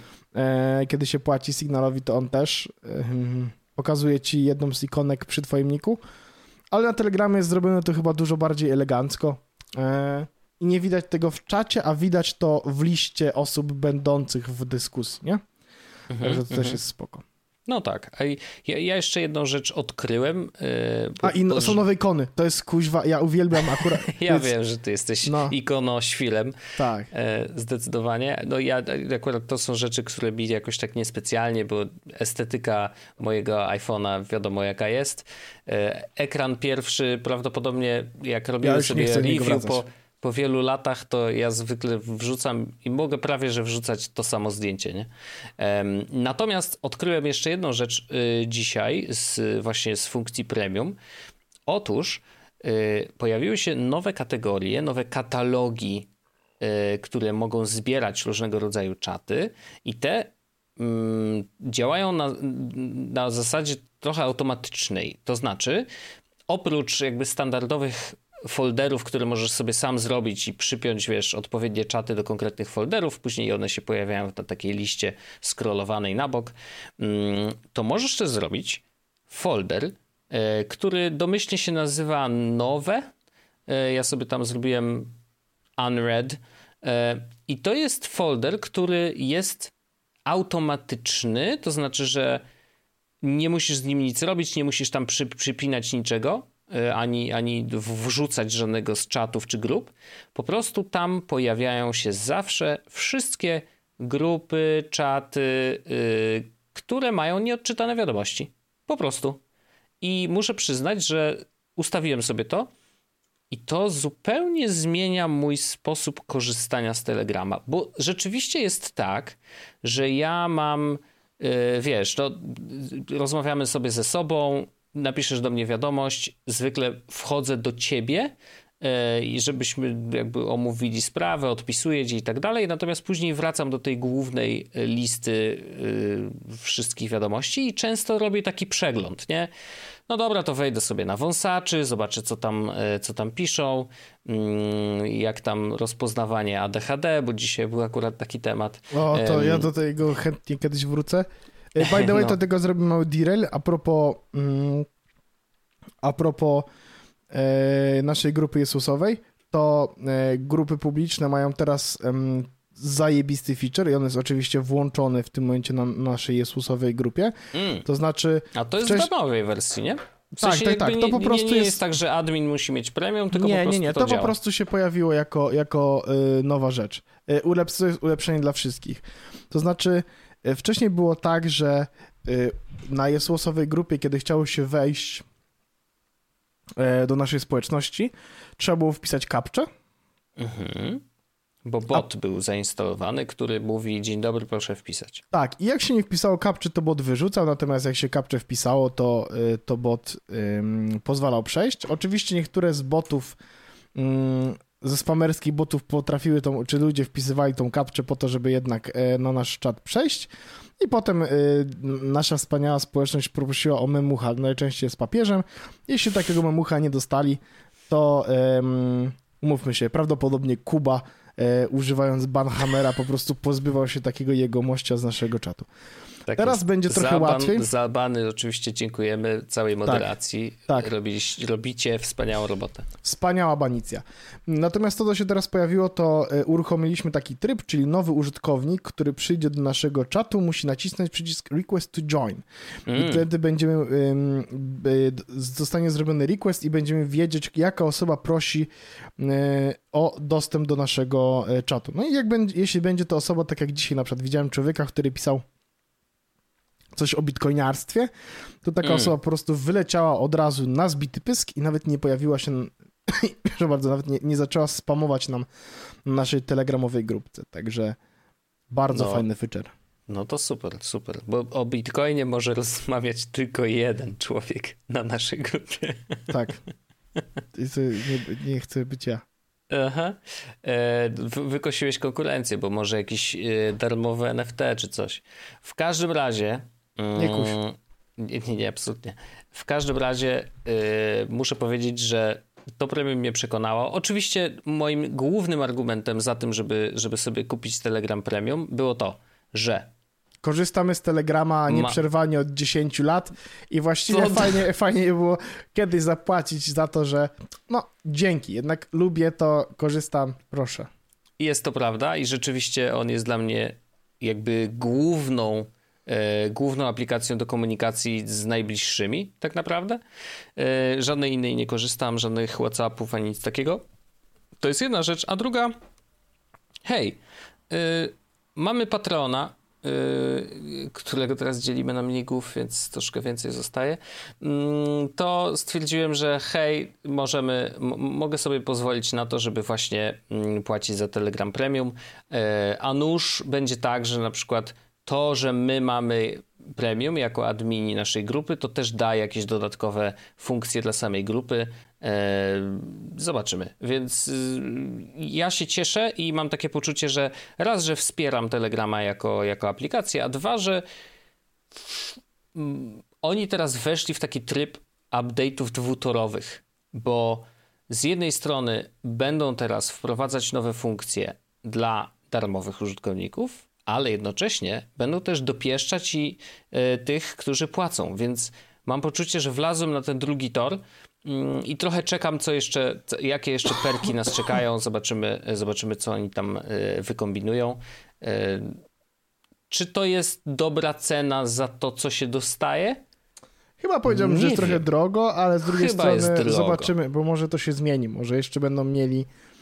Kiedy się płaci Signalowi, to on też pokazuje ci jedną z ikonek przy twoim niku. Ale na Telegramie jest zrobione to chyba dużo bardziej elegancko. I nie widać tego w czacie, a widać to w liście osób będących w dyskusji, nie? Także to też jest spoko. No tak. Ja jeszcze jedną rzecz odkryłem. Są nowe ikony. To jest kuźwa, ja uwielbiam akurat. Ja wiem, że ty jesteś ikonoświlem. Tak. Zdecydowanie. No ja akurat to są rzeczy, które mi jakoś tak niespecjalnie, bo estetyka mojego iPhone'a wiadomo jaka jest. Ekran pierwszy prawdopodobnie jak robiłem sobie review po wielu latach, to ja zwykle wrzucam i mogę prawie, że wrzucać to samo zdjęcie, nie? Natomiast odkryłem jeszcze jedną rzecz dzisiaj właśnie z funkcji premium. Otóż pojawiły się nowe kategorie, nowe katalogi, które mogą zbierać różnego rodzaju czaty i te działają na zasadzie trochę automatycznej. To znaczy, oprócz jakby standardowych folderów, które możesz sobie sam zrobić i przypiąć, wiesz, odpowiednie czaty do konkretnych folderów, później one się pojawiają na takiej liście scrollowanej na bok, to możesz też zrobić folder, który domyślnie się nazywa nowe. Ja sobie tam zrobiłem unread i to jest folder, który jest automatyczny, to znaczy, że nie musisz z nim nic robić, nie musisz tam przypinać niczego, ani wrzucać żadnego z czatów czy grup. Po prostu tam pojawiają się zawsze wszystkie grupy, czaty, które mają nieodczytane wiadomości. Po prostu. I muszę przyznać, że ustawiłem sobie to i to zupełnie zmienia mój sposób korzystania z Telegrama, bo rzeczywiście jest tak, że ja mam, wiesz, no, rozmawiamy sobie ze sobą, napiszesz do mnie wiadomość, zwykle wchodzę do ciebie i żebyśmy jakby omówili sprawę, odpisuję ci i tak dalej, natomiast później wracam do tej głównej listy wszystkich wiadomości i często robię taki przegląd, nie? No dobra, to wejdę sobie na wąsaczy, zobaczę co tam piszą, jak tam rozpoznawanie ADHD, bo dzisiaj był akurat taki temat. O, to ja do tego chętnie kiedyś wrócę. By the way, to tego zrobimy mały derail a propos naszej grupy Jezusowej, to grupy publiczne mają teraz zajebisty feature i on jest oczywiście włączony w tym momencie na naszej Jezusowej grupie. To znaczy... A to jest w darmowej wersji, nie? W sensie tak. To po prostu nie jest tak, że admin musi mieć premium, tylko po prostu to działa. Po prostu się pojawiło jako nowa rzecz. Ulepszenie dla wszystkich. To znaczy, wcześniej było tak, że na Jezusowej grupie, kiedy chciało się wejść do naszej społeczności, trzeba było wpisać kapczę. Bo bot był zainstalowany, który mówi: dzień dobry, proszę wpisać. Tak, i jak się nie wpisało kapczy, to bot wyrzucał, natomiast jak się kapczę wpisało, to bot pozwalał przejść. Oczywiście niektóre z botów ze spamerskich botów potrafiły czy ludzie wpisywali tą kapczę po to, żeby jednak na nasz czat przejść i potem nasza wspaniała społeczność poprosiła o memucha, najczęściej z papieżem. Jeśli takiego memucha nie dostali, to umówmy się, prawdopodobnie Kuba używając banhammera po prostu pozbywał się takiego jegomościa z naszego czatu. Tak teraz jest. Będzie trochę łatwiej. Za bany oczywiście dziękujemy całej moderacji. Tak. Robicie wspaniałą robotę. Wspaniała banicja. Natomiast to, co się teraz pojawiło, to uruchomiliśmy taki tryb, czyli nowy użytkownik, który przyjdzie do naszego czatu, musi nacisnąć przycisk Request to Join. I wtedy zostanie zrobiony request i będziemy wiedzieć, jaka osoba prosi o dostęp do naszego czatu. No i jeśli będzie to osoba, tak jak dzisiaj na przykład widziałem człowieka, który pisał coś o bitcoiniarstwie, to taka osoba po prostu wyleciała od razu na zbity pysk i nawet nie pojawiła się, proszę bardzo, nawet nie zaczęła spamować nam na naszej telegramowej grupce. Także bardzo fajny feature. No to super, bo o bitcoinie może rozmawiać tylko jeden człowiek na naszej grupie. Tak. Nie chcę być ja. Aha. Wykosiłeś konkurencję, bo może jakieś darmowe NFT czy coś. W każdym razie... Nie kuś. Nie, absolutnie. W każdym razie muszę powiedzieć, że to premium mnie przekonało. Oczywiście moim głównym argumentem za tym, żeby sobie kupić Telegram Premium było to, że korzystamy z Telegrama nieprzerwanie od 10 lat i właściwie fajnie było kiedyś zapłacić za to, że dzięki, jednak lubię to, korzystam, proszę. Jest to prawda i rzeczywiście on jest dla mnie jakby główną aplikacją do komunikacji z najbliższymi, tak naprawdę. Żadnej innej nie korzystam, żadnych WhatsAppów ani nic takiego. To jest jedna rzecz, a druga, mamy Patrona, którego teraz dzielimy na mnigów, więc troszkę więcej zostaje, to stwierdziłem, że mogę sobie pozwolić na to, żeby właśnie płacić za Telegram Premium, a nuż będzie tak, że na przykład to, że my mamy premium jako admini naszej grupy, to też da jakieś dodatkowe funkcje dla samej grupy. Zobaczymy. Więc ja się cieszę i mam takie poczucie, że raz, że wspieram Telegrama jako aplikację, a dwa, że oni teraz weszli w taki tryb update'ów dwutorowych, bo z jednej strony będą teraz wprowadzać nowe funkcje dla darmowych użytkowników, ale jednocześnie będą też dopieszczać i tych, którzy płacą, więc mam poczucie, że wlazłem na ten drugi tor i trochę czekam, jakie jeszcze perki nas czekają, zobaczymy, co oni tam wykombinują. Czy to jest dobra cena za to, co się dostaje? Chyba powiedziałbym, że jest trochę drogo, ale z drugiej strony zobaczymy, bo może to się zmieni, może jeszcze będą mieli...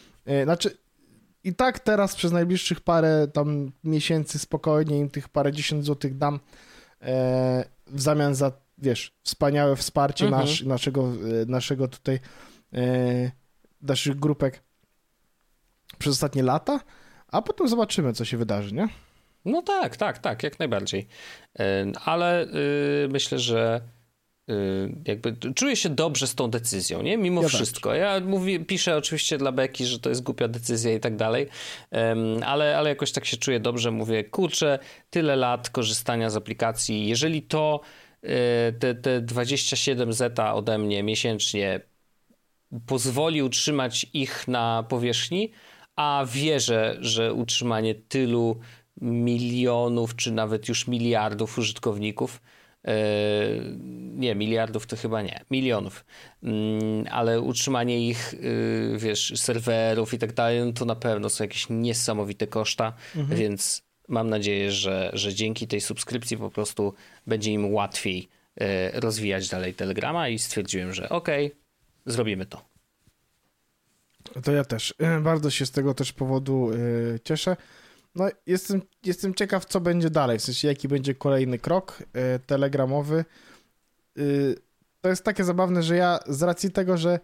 I tak teraz przez najbliższych parę tam miesięcy spokojnie im tych parędziesiąt złotych dam w zamian za, wspaniałe wsparcie naszego tutaj naszych grupek przez ostatnie lata, a potem zobaczymy, co się wydarzy, nie? No tak, jak najbardziej. Ale myślę, że jakby czuję się dobrze z tą decyzją, nie? Mimo wszystko. Ja piszę oczywiście dla beki, że to jest głupia decyzja i tak dalej, ale jakoś tak się czuję dobrze. Mówię, kurczę, tyle lat korzystania z aplikacji. Jeżeli to te 27 zeta ode mnie miesięcznie pozwoli utrzymać ich na powierzchni, a wierzę, że utrzymanie tylu milionów, czy nawet już miliardów użytkowników, nie, miliardów to chyba nie, milionów, ale utrzymanie ich, serwerów i tak dalej, no to na pewno są jakieś niesamowite koszta, więc mam nadzieję, że dzięki tej subskrypcji po prostu będzie im łatwiej rozwijać dalej Telegrama i stwierdziłem, że zrobimy to. To ja też. Bardzo się z tego też powodu cieszę. No, jestem ciekaw, co będzie dalej, w sensie jaki będzie kolejny krok telegramowy. To jest takie zabawne, że ja z racji tego, że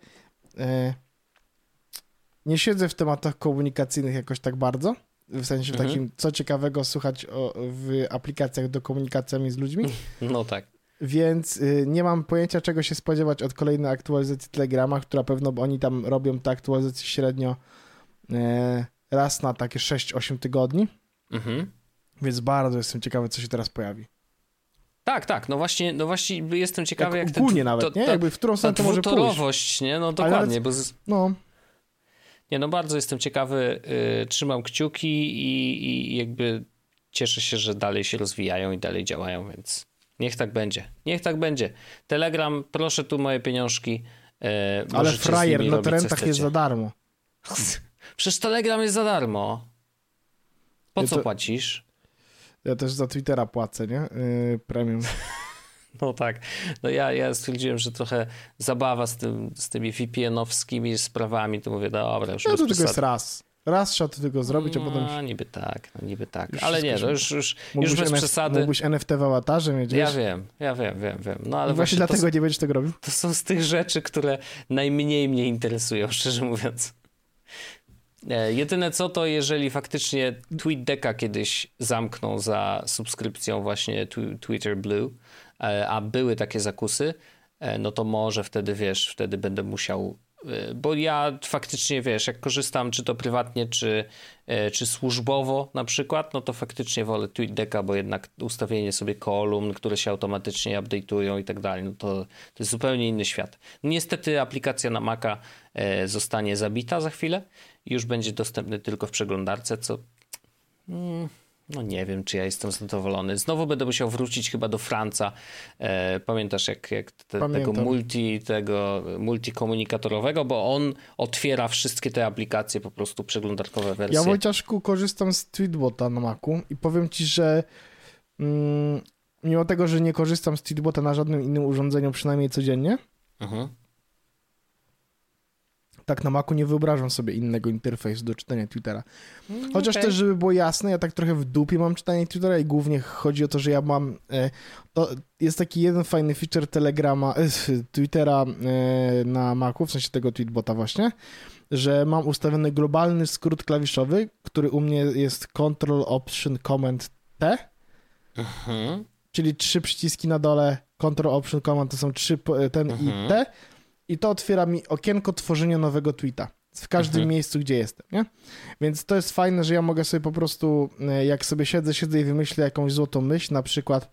nie siedzę w tematach komunikacyjnych jakoś tak bardzo, w sensie takim, co ciekawego słuchać w aplikacjach do komunikacji z ludźmi. No tak. Więc nie mam pojęcia, czego się spodziewać od kolejnej aktualizacji Telegrama, która pewno, bo oni tam robią te aktualizacje średnio raz na takie 6-8 tygodni. Więc bardzo jestem ciekawy, co się teraz pojawi. Tak, no właśnie jestem ciekawy, jak ogólnie nawet, nie? Jakby w którą stronę to może pójść. Nie? No dokładnie, nawet, bo bardzo jestem ciekawy, trzymam kciuki i jakby cieszę się, że dalej się rozwijają i dalej działają, więc niech tak będzie. Telegram, proszę tu moje pieniążki. Ale frajer na torrentach jest za darmo. Przecież Telegram jest za darmo. Po co płacisz? Ja też za Twittera płacę, nie? Premium. No tak. No ja stwierdziłem, że trochę zabawa z tymi VPN-owskimi sprawami, to mówię, dobra, już no to tylko jest raz. Raz trzeba to tylko zrobić, a potem... No niby tak. Ale nie, no już bez przesady. Mógłbyś NFT w awatarze mieć, Ja wiem. No ale właśnie dlatego nie będziesz tego robił? To są z tych rzeczy, które najmniej mnie interesują, szczerze mówiąc. Jedyne co to, jeżeli faktycznie TweetDecka kiedyś zamkną za subskrypcją właśnie Twitter Blue, a były takie zakusy, no to może wtedy będę musiał, bo ja faktycznie, jak korzystam czy to prywatnie, czy służbowo na przykład, no to faktycznie wolę TweetDecka, bo jednak ustawienie sobie kolumn, które się automatycznie update'ują i tak dalej, no to jest zupełnie inny świat. Niestety aplikacja na Maca zostanie zabita za chwilę i już będzie dostępny tylko w przeglądarce, co no nie wiem, czy ja jestem zadowolony. Znowu będę musiał wrócić chyba do Franca. Pamiętasz tego multikomunikatorowego, bo on otwiera wszystkie te aplikacje, po prostu przeglądarkowe wersje. Ja, Wojciaszku, korzystam z Tweetbota na Macu i powiem ci, że mimo tego, że nie korzystam z Tweetbota na żadnym innym urządzeniu, przynajmniej codziennie, tak na Macu nie wyobrażam sobie innego interfejsu do czytania Twittera. Chociaż też, żeby było jasne, ja tak trochę w dupie mam czytanie Twittera i głównie chodzi o to, że ja mam... To jest taki jeden fajny feature Twittera na Macu, w sensie tego Tweetbota właśnie, że mam ustawiony globalny skrót klawiszowy, który u mnie jest Ctrl Option Command T, czyli 3 przyciski na dole, Ctrl Option Command to są 3 i T, i to otwiera mi okienko tworzenia nowego tweeta w każdym miejscu, gdzie jestem, nie? Więc to jest fajne, że ja mogę sobie po prostu, jak sobie siedzę i wymyślę jakąś złotą myśl, na przykład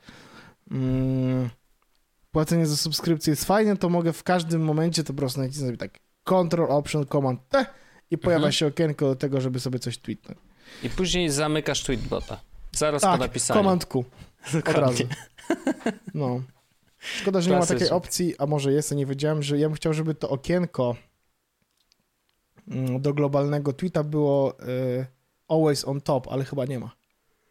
płacenie za subskrypcję jest fajne, to mogę w każdym momencie to po prostu nacisnąć sobie tak Ctrl Option Command T i pojawia się okienko do tego, żeby sobie coś tweetnąć. I później zamykasz tweetbota. Zaraz po napisaniu. Command Q. Od razu. No. Szkoda, że nie ma takiej opcji, a może jest, ja nie wiedziałem, że ja bym chciał, żeby to okienko do globalnego tweeta było always on top, ale chyba nie ma.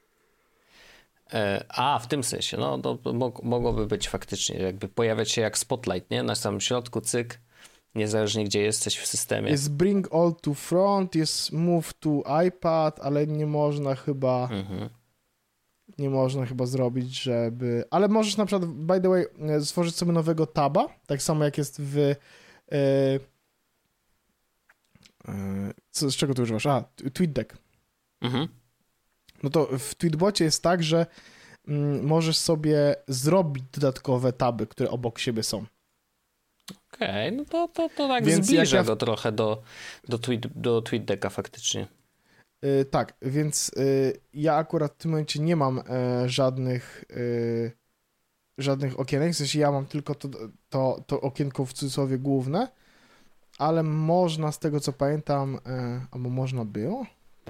W tym sensie, no to mogłoby być faktycznie, jakby pojawiać się jak spotlight, nie? Na samym środku, cyk, niezależnie gdzie jesteś w systemie. Jest bring all to front, jest move to iPad, ale nie można chyba... Nie można chyba zrobić, żeby... Ale możesz na przykład, by the way, stworzyć sobie nowego taba, tak samo jak jest w... z czego tu używasz? TweetDeck. No to w Tweetbocie jest tak, że możesz sobie zrobić dodatkowe taby, które obok siebie są. Okej, no to tak więc zbliża go trochę do TweetDecka faktycznie. Tak, więc ja akurat w tym momencie nie mam żadnych okienek, w sensie ja mam tylko to okienko w cudzysłowie główne, ale można z tego co pamiętam, albo można było,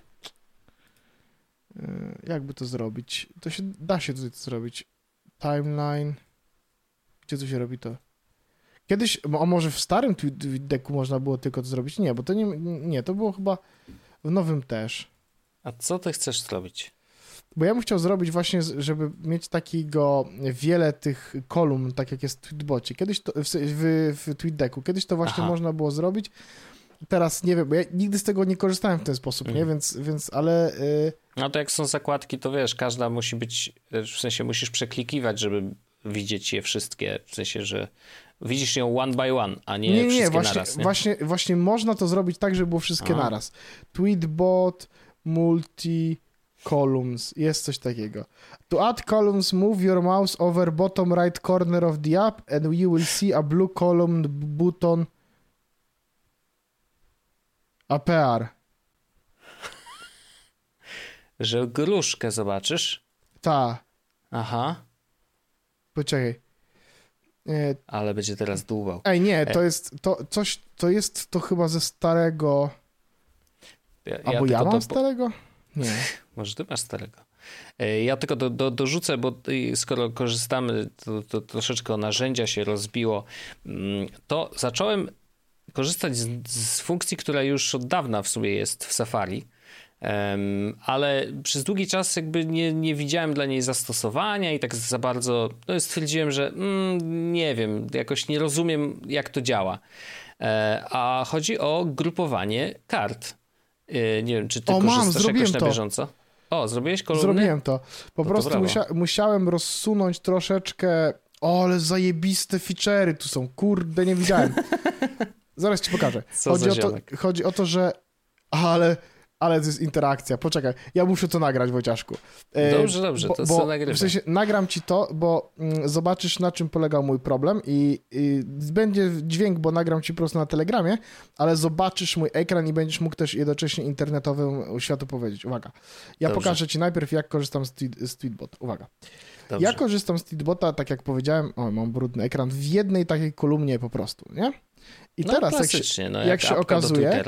jakby to zrobić, da się tutaj to zrobić, timeline, gdzie to się robi to? Kiedyś, a może w starym TweetDecku można było tylko to zrobić? Nie, bo to nie, to było chyba w nowym też. A co ty chcesz zrobić? Bo ja bym chciał zrobić właśnie, żeby mieć wiele tych kolumn, tak jak jest w Tweetbocie. Kiedyś to, w TweetDecku, kiedyś to właśnie można było zrobić. Teraz nie wiem, bo ja nigdy z tego nie korzystałem w ten sposób, nie? Więc ale... No to jak są zakładki, to wiesz, każda musi być, w sensie musisz przeklikiwać, żeby widzieć je wszystkie, w sensie, że widzisz ją one by one, a nie wszystkie właśnie, naraz. Nie? Właśnie można to zrobić tak, żeby było wszystkie naraz. Tweetbot, multi, columns. Jest coś takiego. To add columns, move your mouse over bottom right corner of the app and you will see a blue column button appear. Że gruszkę zobaczysz? Ta. Aha. Poczekaj. Ale będzie teraz dłubał. Ej, nie, to jest to chyba ze starego... Albo ja mam starego? Nie. Może ty masz starego. Ja tylko dorzucę, bo skoro korzystamy, to troszeczkę o narzędzia się rozbiło, to zacząłem korzystać z funkcji, która już od dawna w sumie jest w Safari, ale przez długi czas jakby nie widziałem dla niej zastosowania i tak za bardzo stwierdziłem, że nie wiem, jakoś nie rozumiem, jak to działa. A chodzi o grupowanie kart. Nie wiem, czy ty korzystasz jakoś na bieżąco? O, zrobiłeś kolumny? Zrobiłem to. Po prostu musiałem rozsunąć troszeczkę... O, ale zajebiste feature'y tu są. Kurde, nie widziałem. Zaraz ci pokażę. Chodzi o to, że... Ale to jest interakcja. Poczekaj, ja muszę to nagrać, Wojciaszku. Dobrze, to co nagrywam? W sensie nagram ci to, bo zobaczysz, na czym polegał mój problem i będzie dźwięk, bo nagram ci po prostu na Telegramie, ale zobaczysz mój ekran i będziesz mógł też jednocześnie internetowym światu powiedzieć. Uwaga. Ja pokażę ci najpierw, jak korzystam z Tweetbota. Uwaga. Dobrze. Ja korzystam z Tweetbota, tak jak powiedziałem, mam brudny ekran, w jednej takiej kolumnie po prostu, nie? I teraz, jak się okazuje,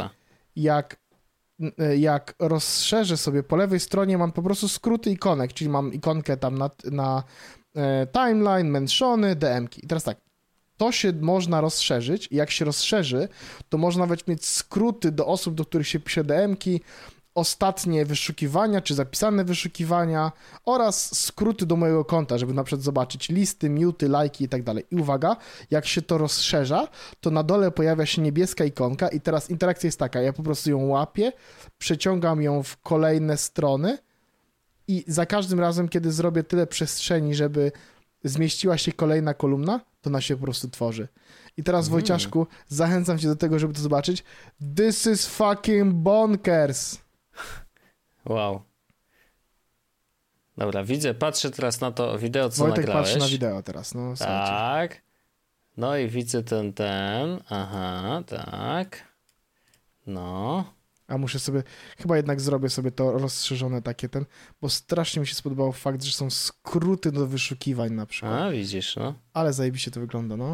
jak rozszerzę sobie, po lewej stronie mam po prostu skróty ikonek, czyli mam ikonkę tam na timeline, mentiony, DM-ki. I teraz tak, to się można rozszerzyć i jak się rozszerzy, to można nawet mieć skróty do osób, do których się pisze DM-ki, ostatnie wyszukiwania, czy zapisane wyszukiwania oraz skróty do mojego konta, żeby na przykład zobaczyć listy, muty, lajki i tak dalej. I uwaga, jak się to rozszerza, to na dole pojawia się niebieska ikonka i teraz interakcja jest taka, ja po prostu ją łapię, przeciągam ją w kolejne strony i za każdym razem, kiedy zrobię tyle przestrzeni, żeby zmieściła się kolejna kolumna, to ona się po prostu tworzy. I teraz, Wojciaszku, zachęcam cię do tego, żeby to zobaczyć. This is fucking bonkers. Wow. Dobra, patrzę teraz na to wideo, co Wojtek nagrałeś. patrzy na wideo teraz, no. Tak. Słuchajcie. No i widzę ten. Aha, tak. No. A muszę sobie, chyba jednak zrobię sobie to rozszerzone takie bo strasznie mi się spodobał fakt, że są skróty do wyszukiwań na przykład. A, widzisz, no. Ale zajebiście to wygląda, no.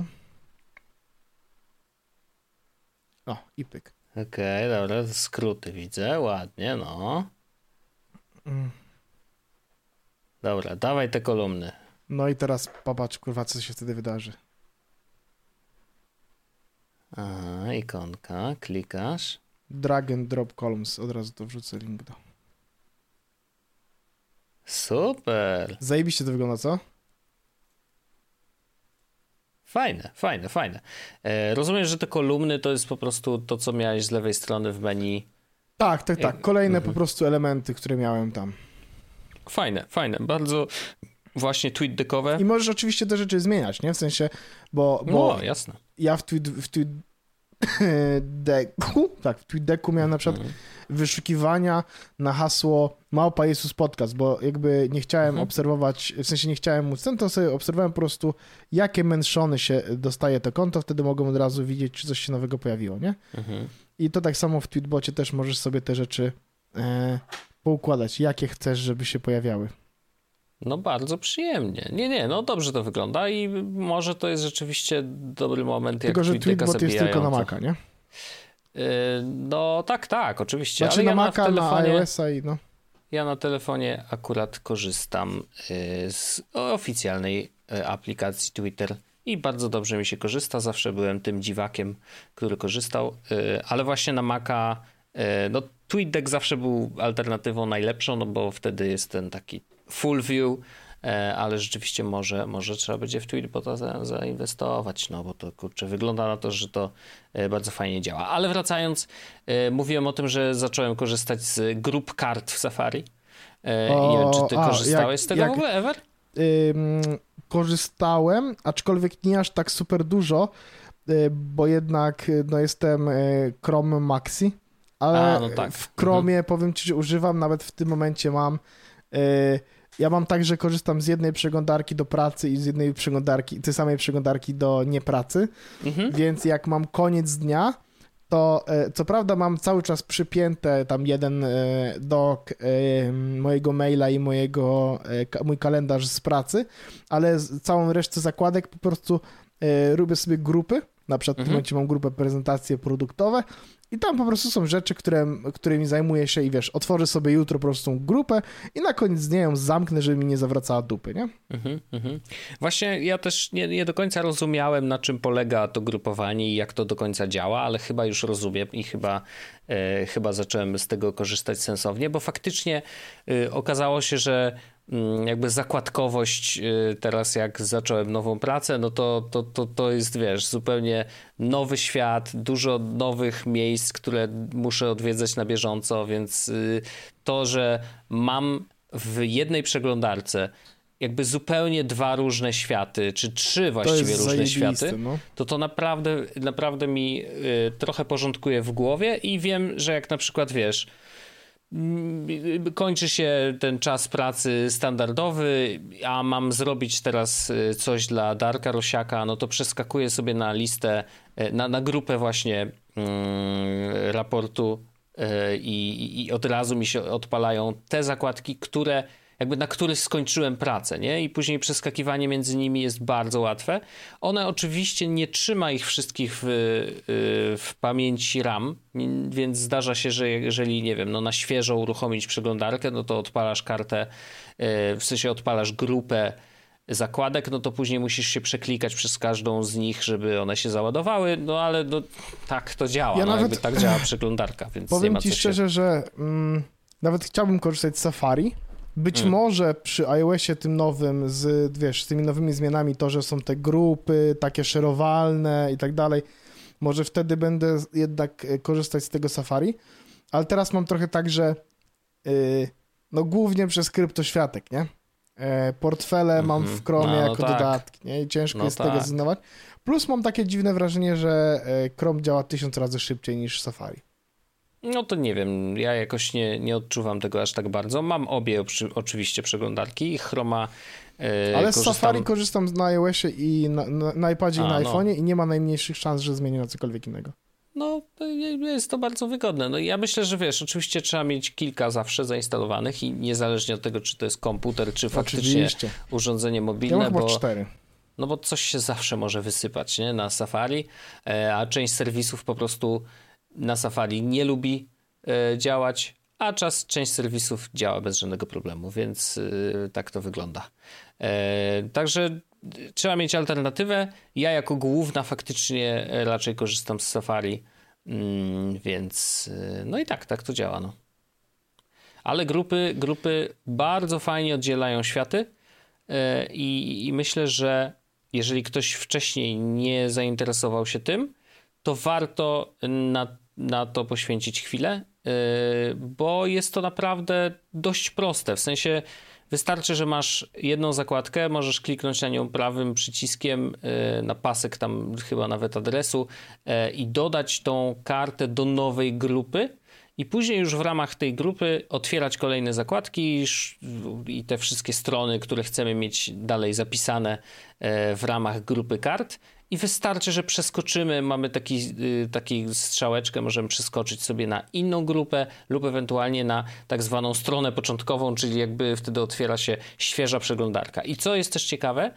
O, i pyk. Okej, dobra, skróty widzę, ładnie, no. Dobra, dawaj te kolumny. No i teraz popatrz, kurwa, co się wtedy wydarzy. Aha, ikonka, klikasz. Drag and drop columns, od razu to wrzucę link do. Super. Zajebiście to wygląda, co? Fajne. Rozumiem, że te kolumny to jest po prostu to, co miałeś z lewej strony w menu. Tak. Kolejne po prostu elementy, które miałem tam. Fajne. Bardzo właśnie tweet-deckowe. I możesz oczywiście te rzeczy zmieniać, nie? W sensie, bo no, jasne. Ja w TweetDecku miałem na przykład wyszukiwania na hasło Małpa Jezus Podcast, bo jakby nie chciałem obserwować, w sensie nie chciałem móc, to sobie obserwowałem po prostu, jakie menszony się dostaje to konto, wtedy mogą od razu widzieć, czy coś się nowego pojawiło, nie? I to tak samo w Tweetbocie też możesz sobie te rzeczy poukładać, jakie chcesz, żeby się pojawiały. No bardzo przyjemnie. Nie, no dobrze to wygląda i może to jest rzeczywiście dobry moment, tylko, jak że Tweetbot jest tylko na Maca, nie? No tak, oczywiście. Znaczy ale na Maca, na iOS-a i no. Ja na telefonie akurat korzystam z oficjalnej aplikacji Twitter i bardzo dobrze mi się korzysta. Zawsze byłem tym dziwakiem, który korzystał, ale właśnie na Maca no TweetDeck zawsze był alternatywą najlepszą, no bo wtedy jest ten taki full view, ale rzeczywiście może trzeba będzie w Tweetbota zainwestować, no bo to kurczę, wygląda na to, że to bardzo fajnie działa. Ale wracając, mówiłem o tym, że zacząłem korzystać z grup kart w Safari. Nie wiem, czy ty korzystałeś z tego w ogóle, Ever? Korzystałem, aczkolwiek nie aż tak super dużo, bo jednak no, jestem Chrome Maxi, ale w Chromie powiem ci, że używam, nawet w tym momencie mam... Ja mam tak, że korzystam z jednej przeglądarki do pracy i z jednej przeglądarki, tej samej przeglądarki do niepracy, więc jak mam koniec dnia, to co prawda mam cały czas przypięte tam jeden dock mojego maila i mój kalendarz z pracy, ale całą resztę zakładek po prostu robię sobie grupy, na przykład w tym momencie mam grupę prezentacje produktowe i tam po prostu są rzeczy, którymi zajmuję się i wiesz, otworzę sobie jutro po prostu grupę i na koniec dnia ją zamknę, żeby mi nie zawracała dupy, nie? Właśnie ja też nie do końca rozumiałem, na czym polega to grupowanie i jak to do końca działa, ale chyba już rozumiem i chyba zacząłem z tego korzystać sensownie, bo faktycznie okazało się, że jakby zakładkowość teraz jak zacząłem nową pracę, no to jest, wiesz, zupełnie nowy świat, dużo nowych miejsc, które muszę odwiedzać na bieżąco, więc to, że mam w jednej przeglądarce jakby zupełnie dwa różne światy, czy trzy właściwie różne światy, to naprawdę mi trochę porządkuje w głowie i wiem, że jak na przykład, wiesz, kończy się ten czas pracy standardowy, a mam zrobić teraz coś dla Darka Rosiaka, no to przeskakuję sobie na listę, na grupę właśnie raportu i od razu mi się odpalają te zakładki, na których skończyłem pracę, nie? I później przeskakiwanie między nimi jest bardzo łatwe. One oczywiście nie trzyma ich wszystkich w pamięci RAM, więc zdarza się, że jeżeli, nie wiem, no na świeżo uruchomić przeglądarkę, no to odpalasz kartę, w sensie odpalasz grupę zakładek, no to później musisz się przeklikać przez każdą z nich, żeby one się załadowały, no ale tak to działa, jakby tak działa przeglądarka, więc powiem nie ma ci szczerze, że nawet chciałbym korzystać z Safari. Być może przy iOSie tym nowym, z tymi nowymi zmianami, to, że są te grupy takie szerowalne i tak dalej, może wtedy będę jednak korzystać z tego Safari, ale teraz mam trochę tak, że no głównie przez kryptoświatek, nie? Portfele mam w Chromie jako dodatki, nie? I ciężko jest tego zrezygnować. Plus mam takie dziwne wrażenie, że Chrome działa 1000 razy szybciej niż Safari. No to nie wiem, ja jakoś nie odczuwam tego aż tak bardzo. Mam obie oczywiście przeglądarki i Chroma ale z Safari korzystam na iOSie i na iPadzie i na iPhone'ie i nie ma najmniejszych szans, że zmienię na cokolwiek innego. No, jest to bardzo wygodne. No ja myślę, że wiesz, oczywiście trzeba mieć kilka zawsze zainstalowanych i niezależnie od tego, czy to jest komputer, czy faktycznie urządzenie mobilne. Ja mam chyba 4. No bo coś się zawsze może wysypać, nie? Na Safari, a część serwisów po prostu na Safari nie lubi działać, a część serwisów działa bez żadnego problemu, więc tak to wygląda. Także trzeba mieć alternatywę. Ja jako główna faktycznie raczej korzystam z Safari, więc no i tak to działa. No. Ale grupy bardzo fajnie oddzielają światy i myślę, że jeżeli ktoś wcześniej nie zainteresował się tym, to warto na to poświęcić chwilę, bo jest to naprawdę dość proste. W sensie wystarczy, że masz jedną zakładkę, możesz kliknąć na nią prawym przyciskiem na pasek tam chyba nawet adresu i dodać tą kartę do nowej grupy i później już w ramach tej grupy otwierać kolejne zakładki i te wszystkie strony, które chcemy mieć dalej zapisane w ramach grupy kart. I wystarczy, że przeskoczymy, mamy taki strzałeczkę, możemy przeskoczyć sobie na inną grupę lub ewentualnie na tak zwaną stronę początkową, czyli jakby wtedy otwiera się świeża przeglądarka. I co jest też ciekawe,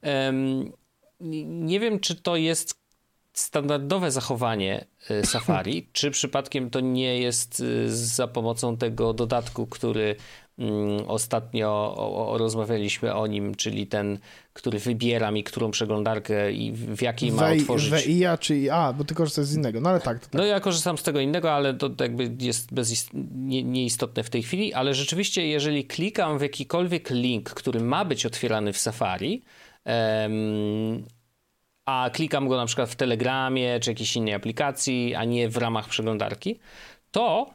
nie wiem, czy to jest standardowe zachowanie Safari, czy przypadkiem to nie jest za pomocą tego dodatku, który ostatnio rozmawialiśmy o nim, czyli ten, który wybiera mi, którą przeglądarkę i w jakiej ma otworzyć. WIA czy IA, bo ty korzystasz z innego, no ale tak. No ja korzystam z tego innego, ale to jakby jest nieistotne w tej chwili, ale rzeczywiście jeżeli klikam w jakikolwiek link, który ma być otwierany w Safari, a klikam go na przykład w Telegramie czy jakiejś innej aplikacji, a nie w ramach przeglądarki, to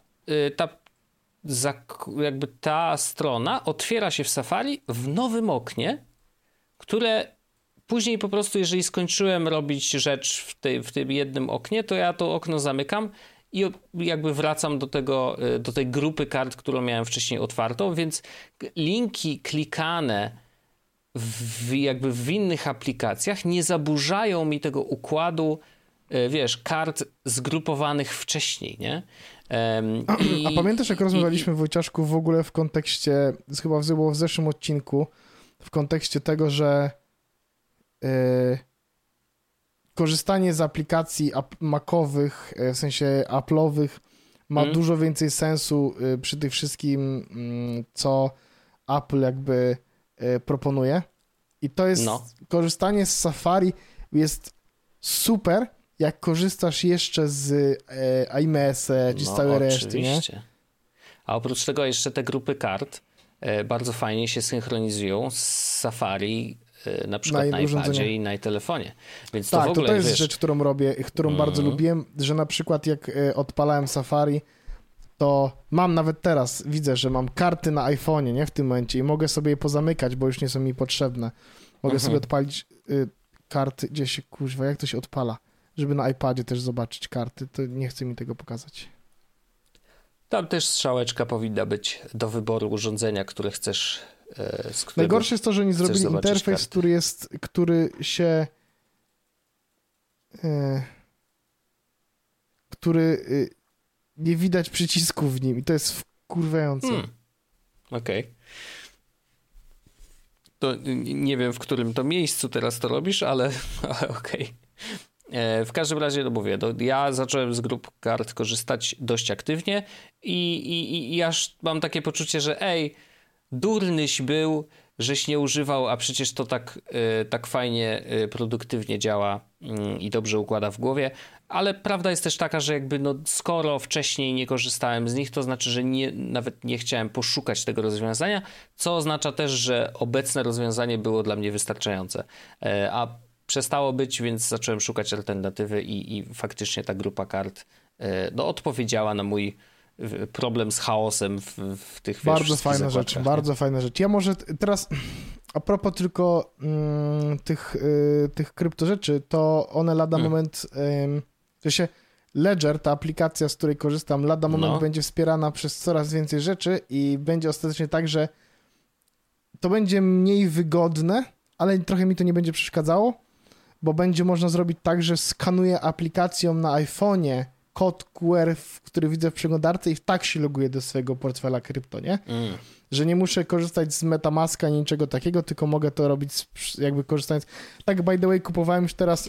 jakby ta strona otwiera się w Safari w nowym oknie, które później po prostu, jeżeli skończyłem robić rzecz w tym jednym oknie, to ja to okno zamykam i jakby wracam do tej grupy kart, którą miałem wcześniej otwartą, więc linki klikane jakby w innych aplikacjach nie zaburzają mi tego układu, wiesz, kart zgrupowanych wcześniej, nie? A pamiętasz, jak rozmawialiśmy, Wojciaszku, w ogóle w kontekście, chyba było w zeszłym odcinku, w kontekście tego, że korzystanie z aplikacji macowych, w sensie Apple'owych ma dużo więcej sensu przy tych wszystkim, co Apple jakby proponuje. I to jest, korzystanie z Safari jest super, jak korzystasz jeszcze z iMessage, z całej reszty, nie? A oprócz tego jeszcze te grupy kart bardzo fajnie się synchronizują z Safari, na przykład na iPadzie i na telefonie. Więc to tak, w ogóle, to jest rzecz, którą robię, którą bardzo lubiłem, że na przykład jak odpalałem Safari, to mam nawet teraz, widzę, że mam karty na iPhone'ie, nie, w tym momencie i mogę sobie je pozamykać, bo już nie są mi potrzebne. Mogę sobie odpalić karty, gdzie się, kuźwa, jak to się odpala? Żeby na iPadzie też zobaczyć karty, to nie chce mi tego pokazać. Tam też strzałeczka powinna być do wyboru urządzenia, które chcesz, z którego najgorsze jest to, że oni zrobili interfejs, który się nie widać przycisków w nim i to jest wkurwiające. Okej. To nie wiem, w którym to miejscu teraz to robisz, ale okej. W każdym razie, no mówię, ja zacząłem z grup kart korzystać dość aktywnie i aż mam takie poczucie, że durnyś był, żeś nie używał, a przecież to tak fajnie, produktywnie działa i dobrze układa w głowie, ale prawda jest też taka, że jakby skoro wcześniej nie korzystałem z nich, to znaczy, że nawet nie chciałem poszukać tego rozwiązania, co oznacza też, że obecne rozwiązanie było dla mnie wystarczające, a przestało być, więc zacząłem szukać alternatywy i faktycznie ta grupa kart odpowiedziała na mój problem z chaosem w tych bardzo fajna rzecz, bardzo fajna rzecz. Ja może teraz a propos tylko tych krypto rzeczy, to one lada moment, w sensie Ledger, ta aplikacja, z której korzystam, lada moment będzie wspierana przez coraz więcej rzeczy i będzie ostatecznie tak, że to będzie mniej wygodne, ale trochę mi to nie będzie przeszkadzało, bo będzie można zrobić tak, że skanuję aplikacją na iPhone'ie kod QR, który widzę w przeglądarce i tak się loguję do swojego portfela krypto, nie? Że nie muszę korzystać z MetaMaska, niczego takiego, tylko mogę to robić jakby korzystając... Tak, by the way, kupowałem już teraz...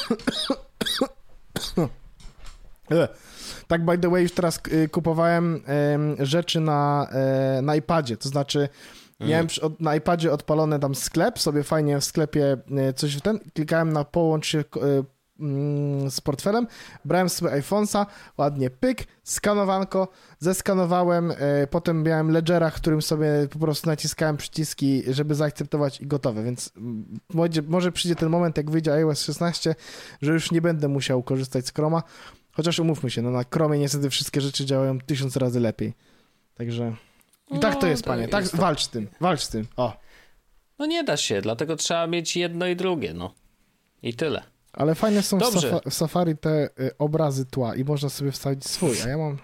Tak, by the way, już teraz kupowałem rzeczy na iPadzie, to znaczy miałem na iPadzie odpalony tam sklep, sobie fajnie w sklepie coś klikałem na połącz się z portfelem, brałem sobie iPhone'a, ładnie pyk, skanowanko, zeskanowałem, potem miałem Ledgera, którym sobie po prostu naciskałem przyciski, żeby zaakceptować i gotowe, więc może przyjdzie ten moment, jak wyjdzie iOS 16, że już nie będę musiał korzystać z Chroma, chociaż umówmy się, na Chromie niestety wszystkie rzeczy działają 1000 razy lepiej, także i tak to jest, panie, tak, walcz z tym, o. No nie da się, dlatego trzeba mieć jedno i drugie, i tyle. Ale fajne są w Safari te obrazy tła i można sobie wstawić swój, a ja mam...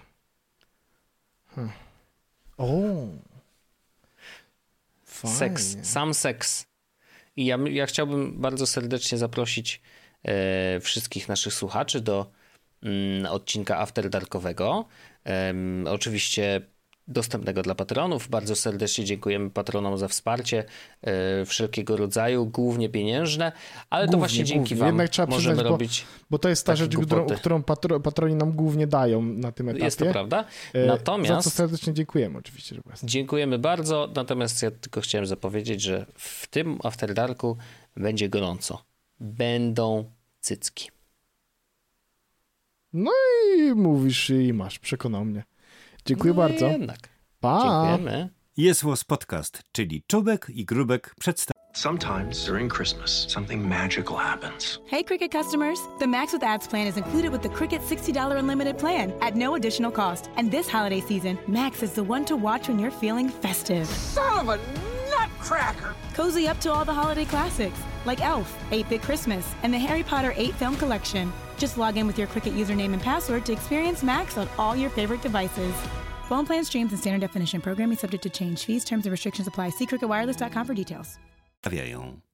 Fajnie. Sam seks. I ja chciałbym bardzo serdecznie zaprosić wszystkich naszych słuchaczy do odcinka After Darkowego. Oczywiście dostępnego dla patronów. Bardzo serdecznie dziękujemy patronom za wsparcie wszelkiego rodzaju, głównie pieniężne, ale to właśnie dzięki wam jednak trzeba możemy przyznać, robić bo to jest ta rzecz, którą patroni nam głównie dają na tym etapie. Jest to prawda. Natomiast, za co serdecznie dziękujemy oczywiście. Dziękujemy bardzo, natomiast ja tylko chciałem zapowiedzieć, że w tym After Darku będzie gorąco. Będą cycki. No i mówisz i masz, przekonał mnie. Dziękuję bardzo. Jednak. Pa. Dziękujemy. Jest Podcast, czyli Czubek i Grubek przedstawiają. Sometimes during Christmas, something magical happens. Hey, Cricket customers. The Max with Ads plan is included with the Cricket $60 unlimited plan at no additional cost. And this holiday season, Max is the one to watch when you're feeling festive. Son of a nutcracker! Cozy up to all the holiday classics like Elf, 8-Bit Christmas, and the Harry Potter 8 film collection. Just log in with your Cricket username and password to experience Max on all your favorite devices. Phone plan streams and standard definition. Programming subject to change. Fees, terms and restrictions apply. See cricketwireless.com for details.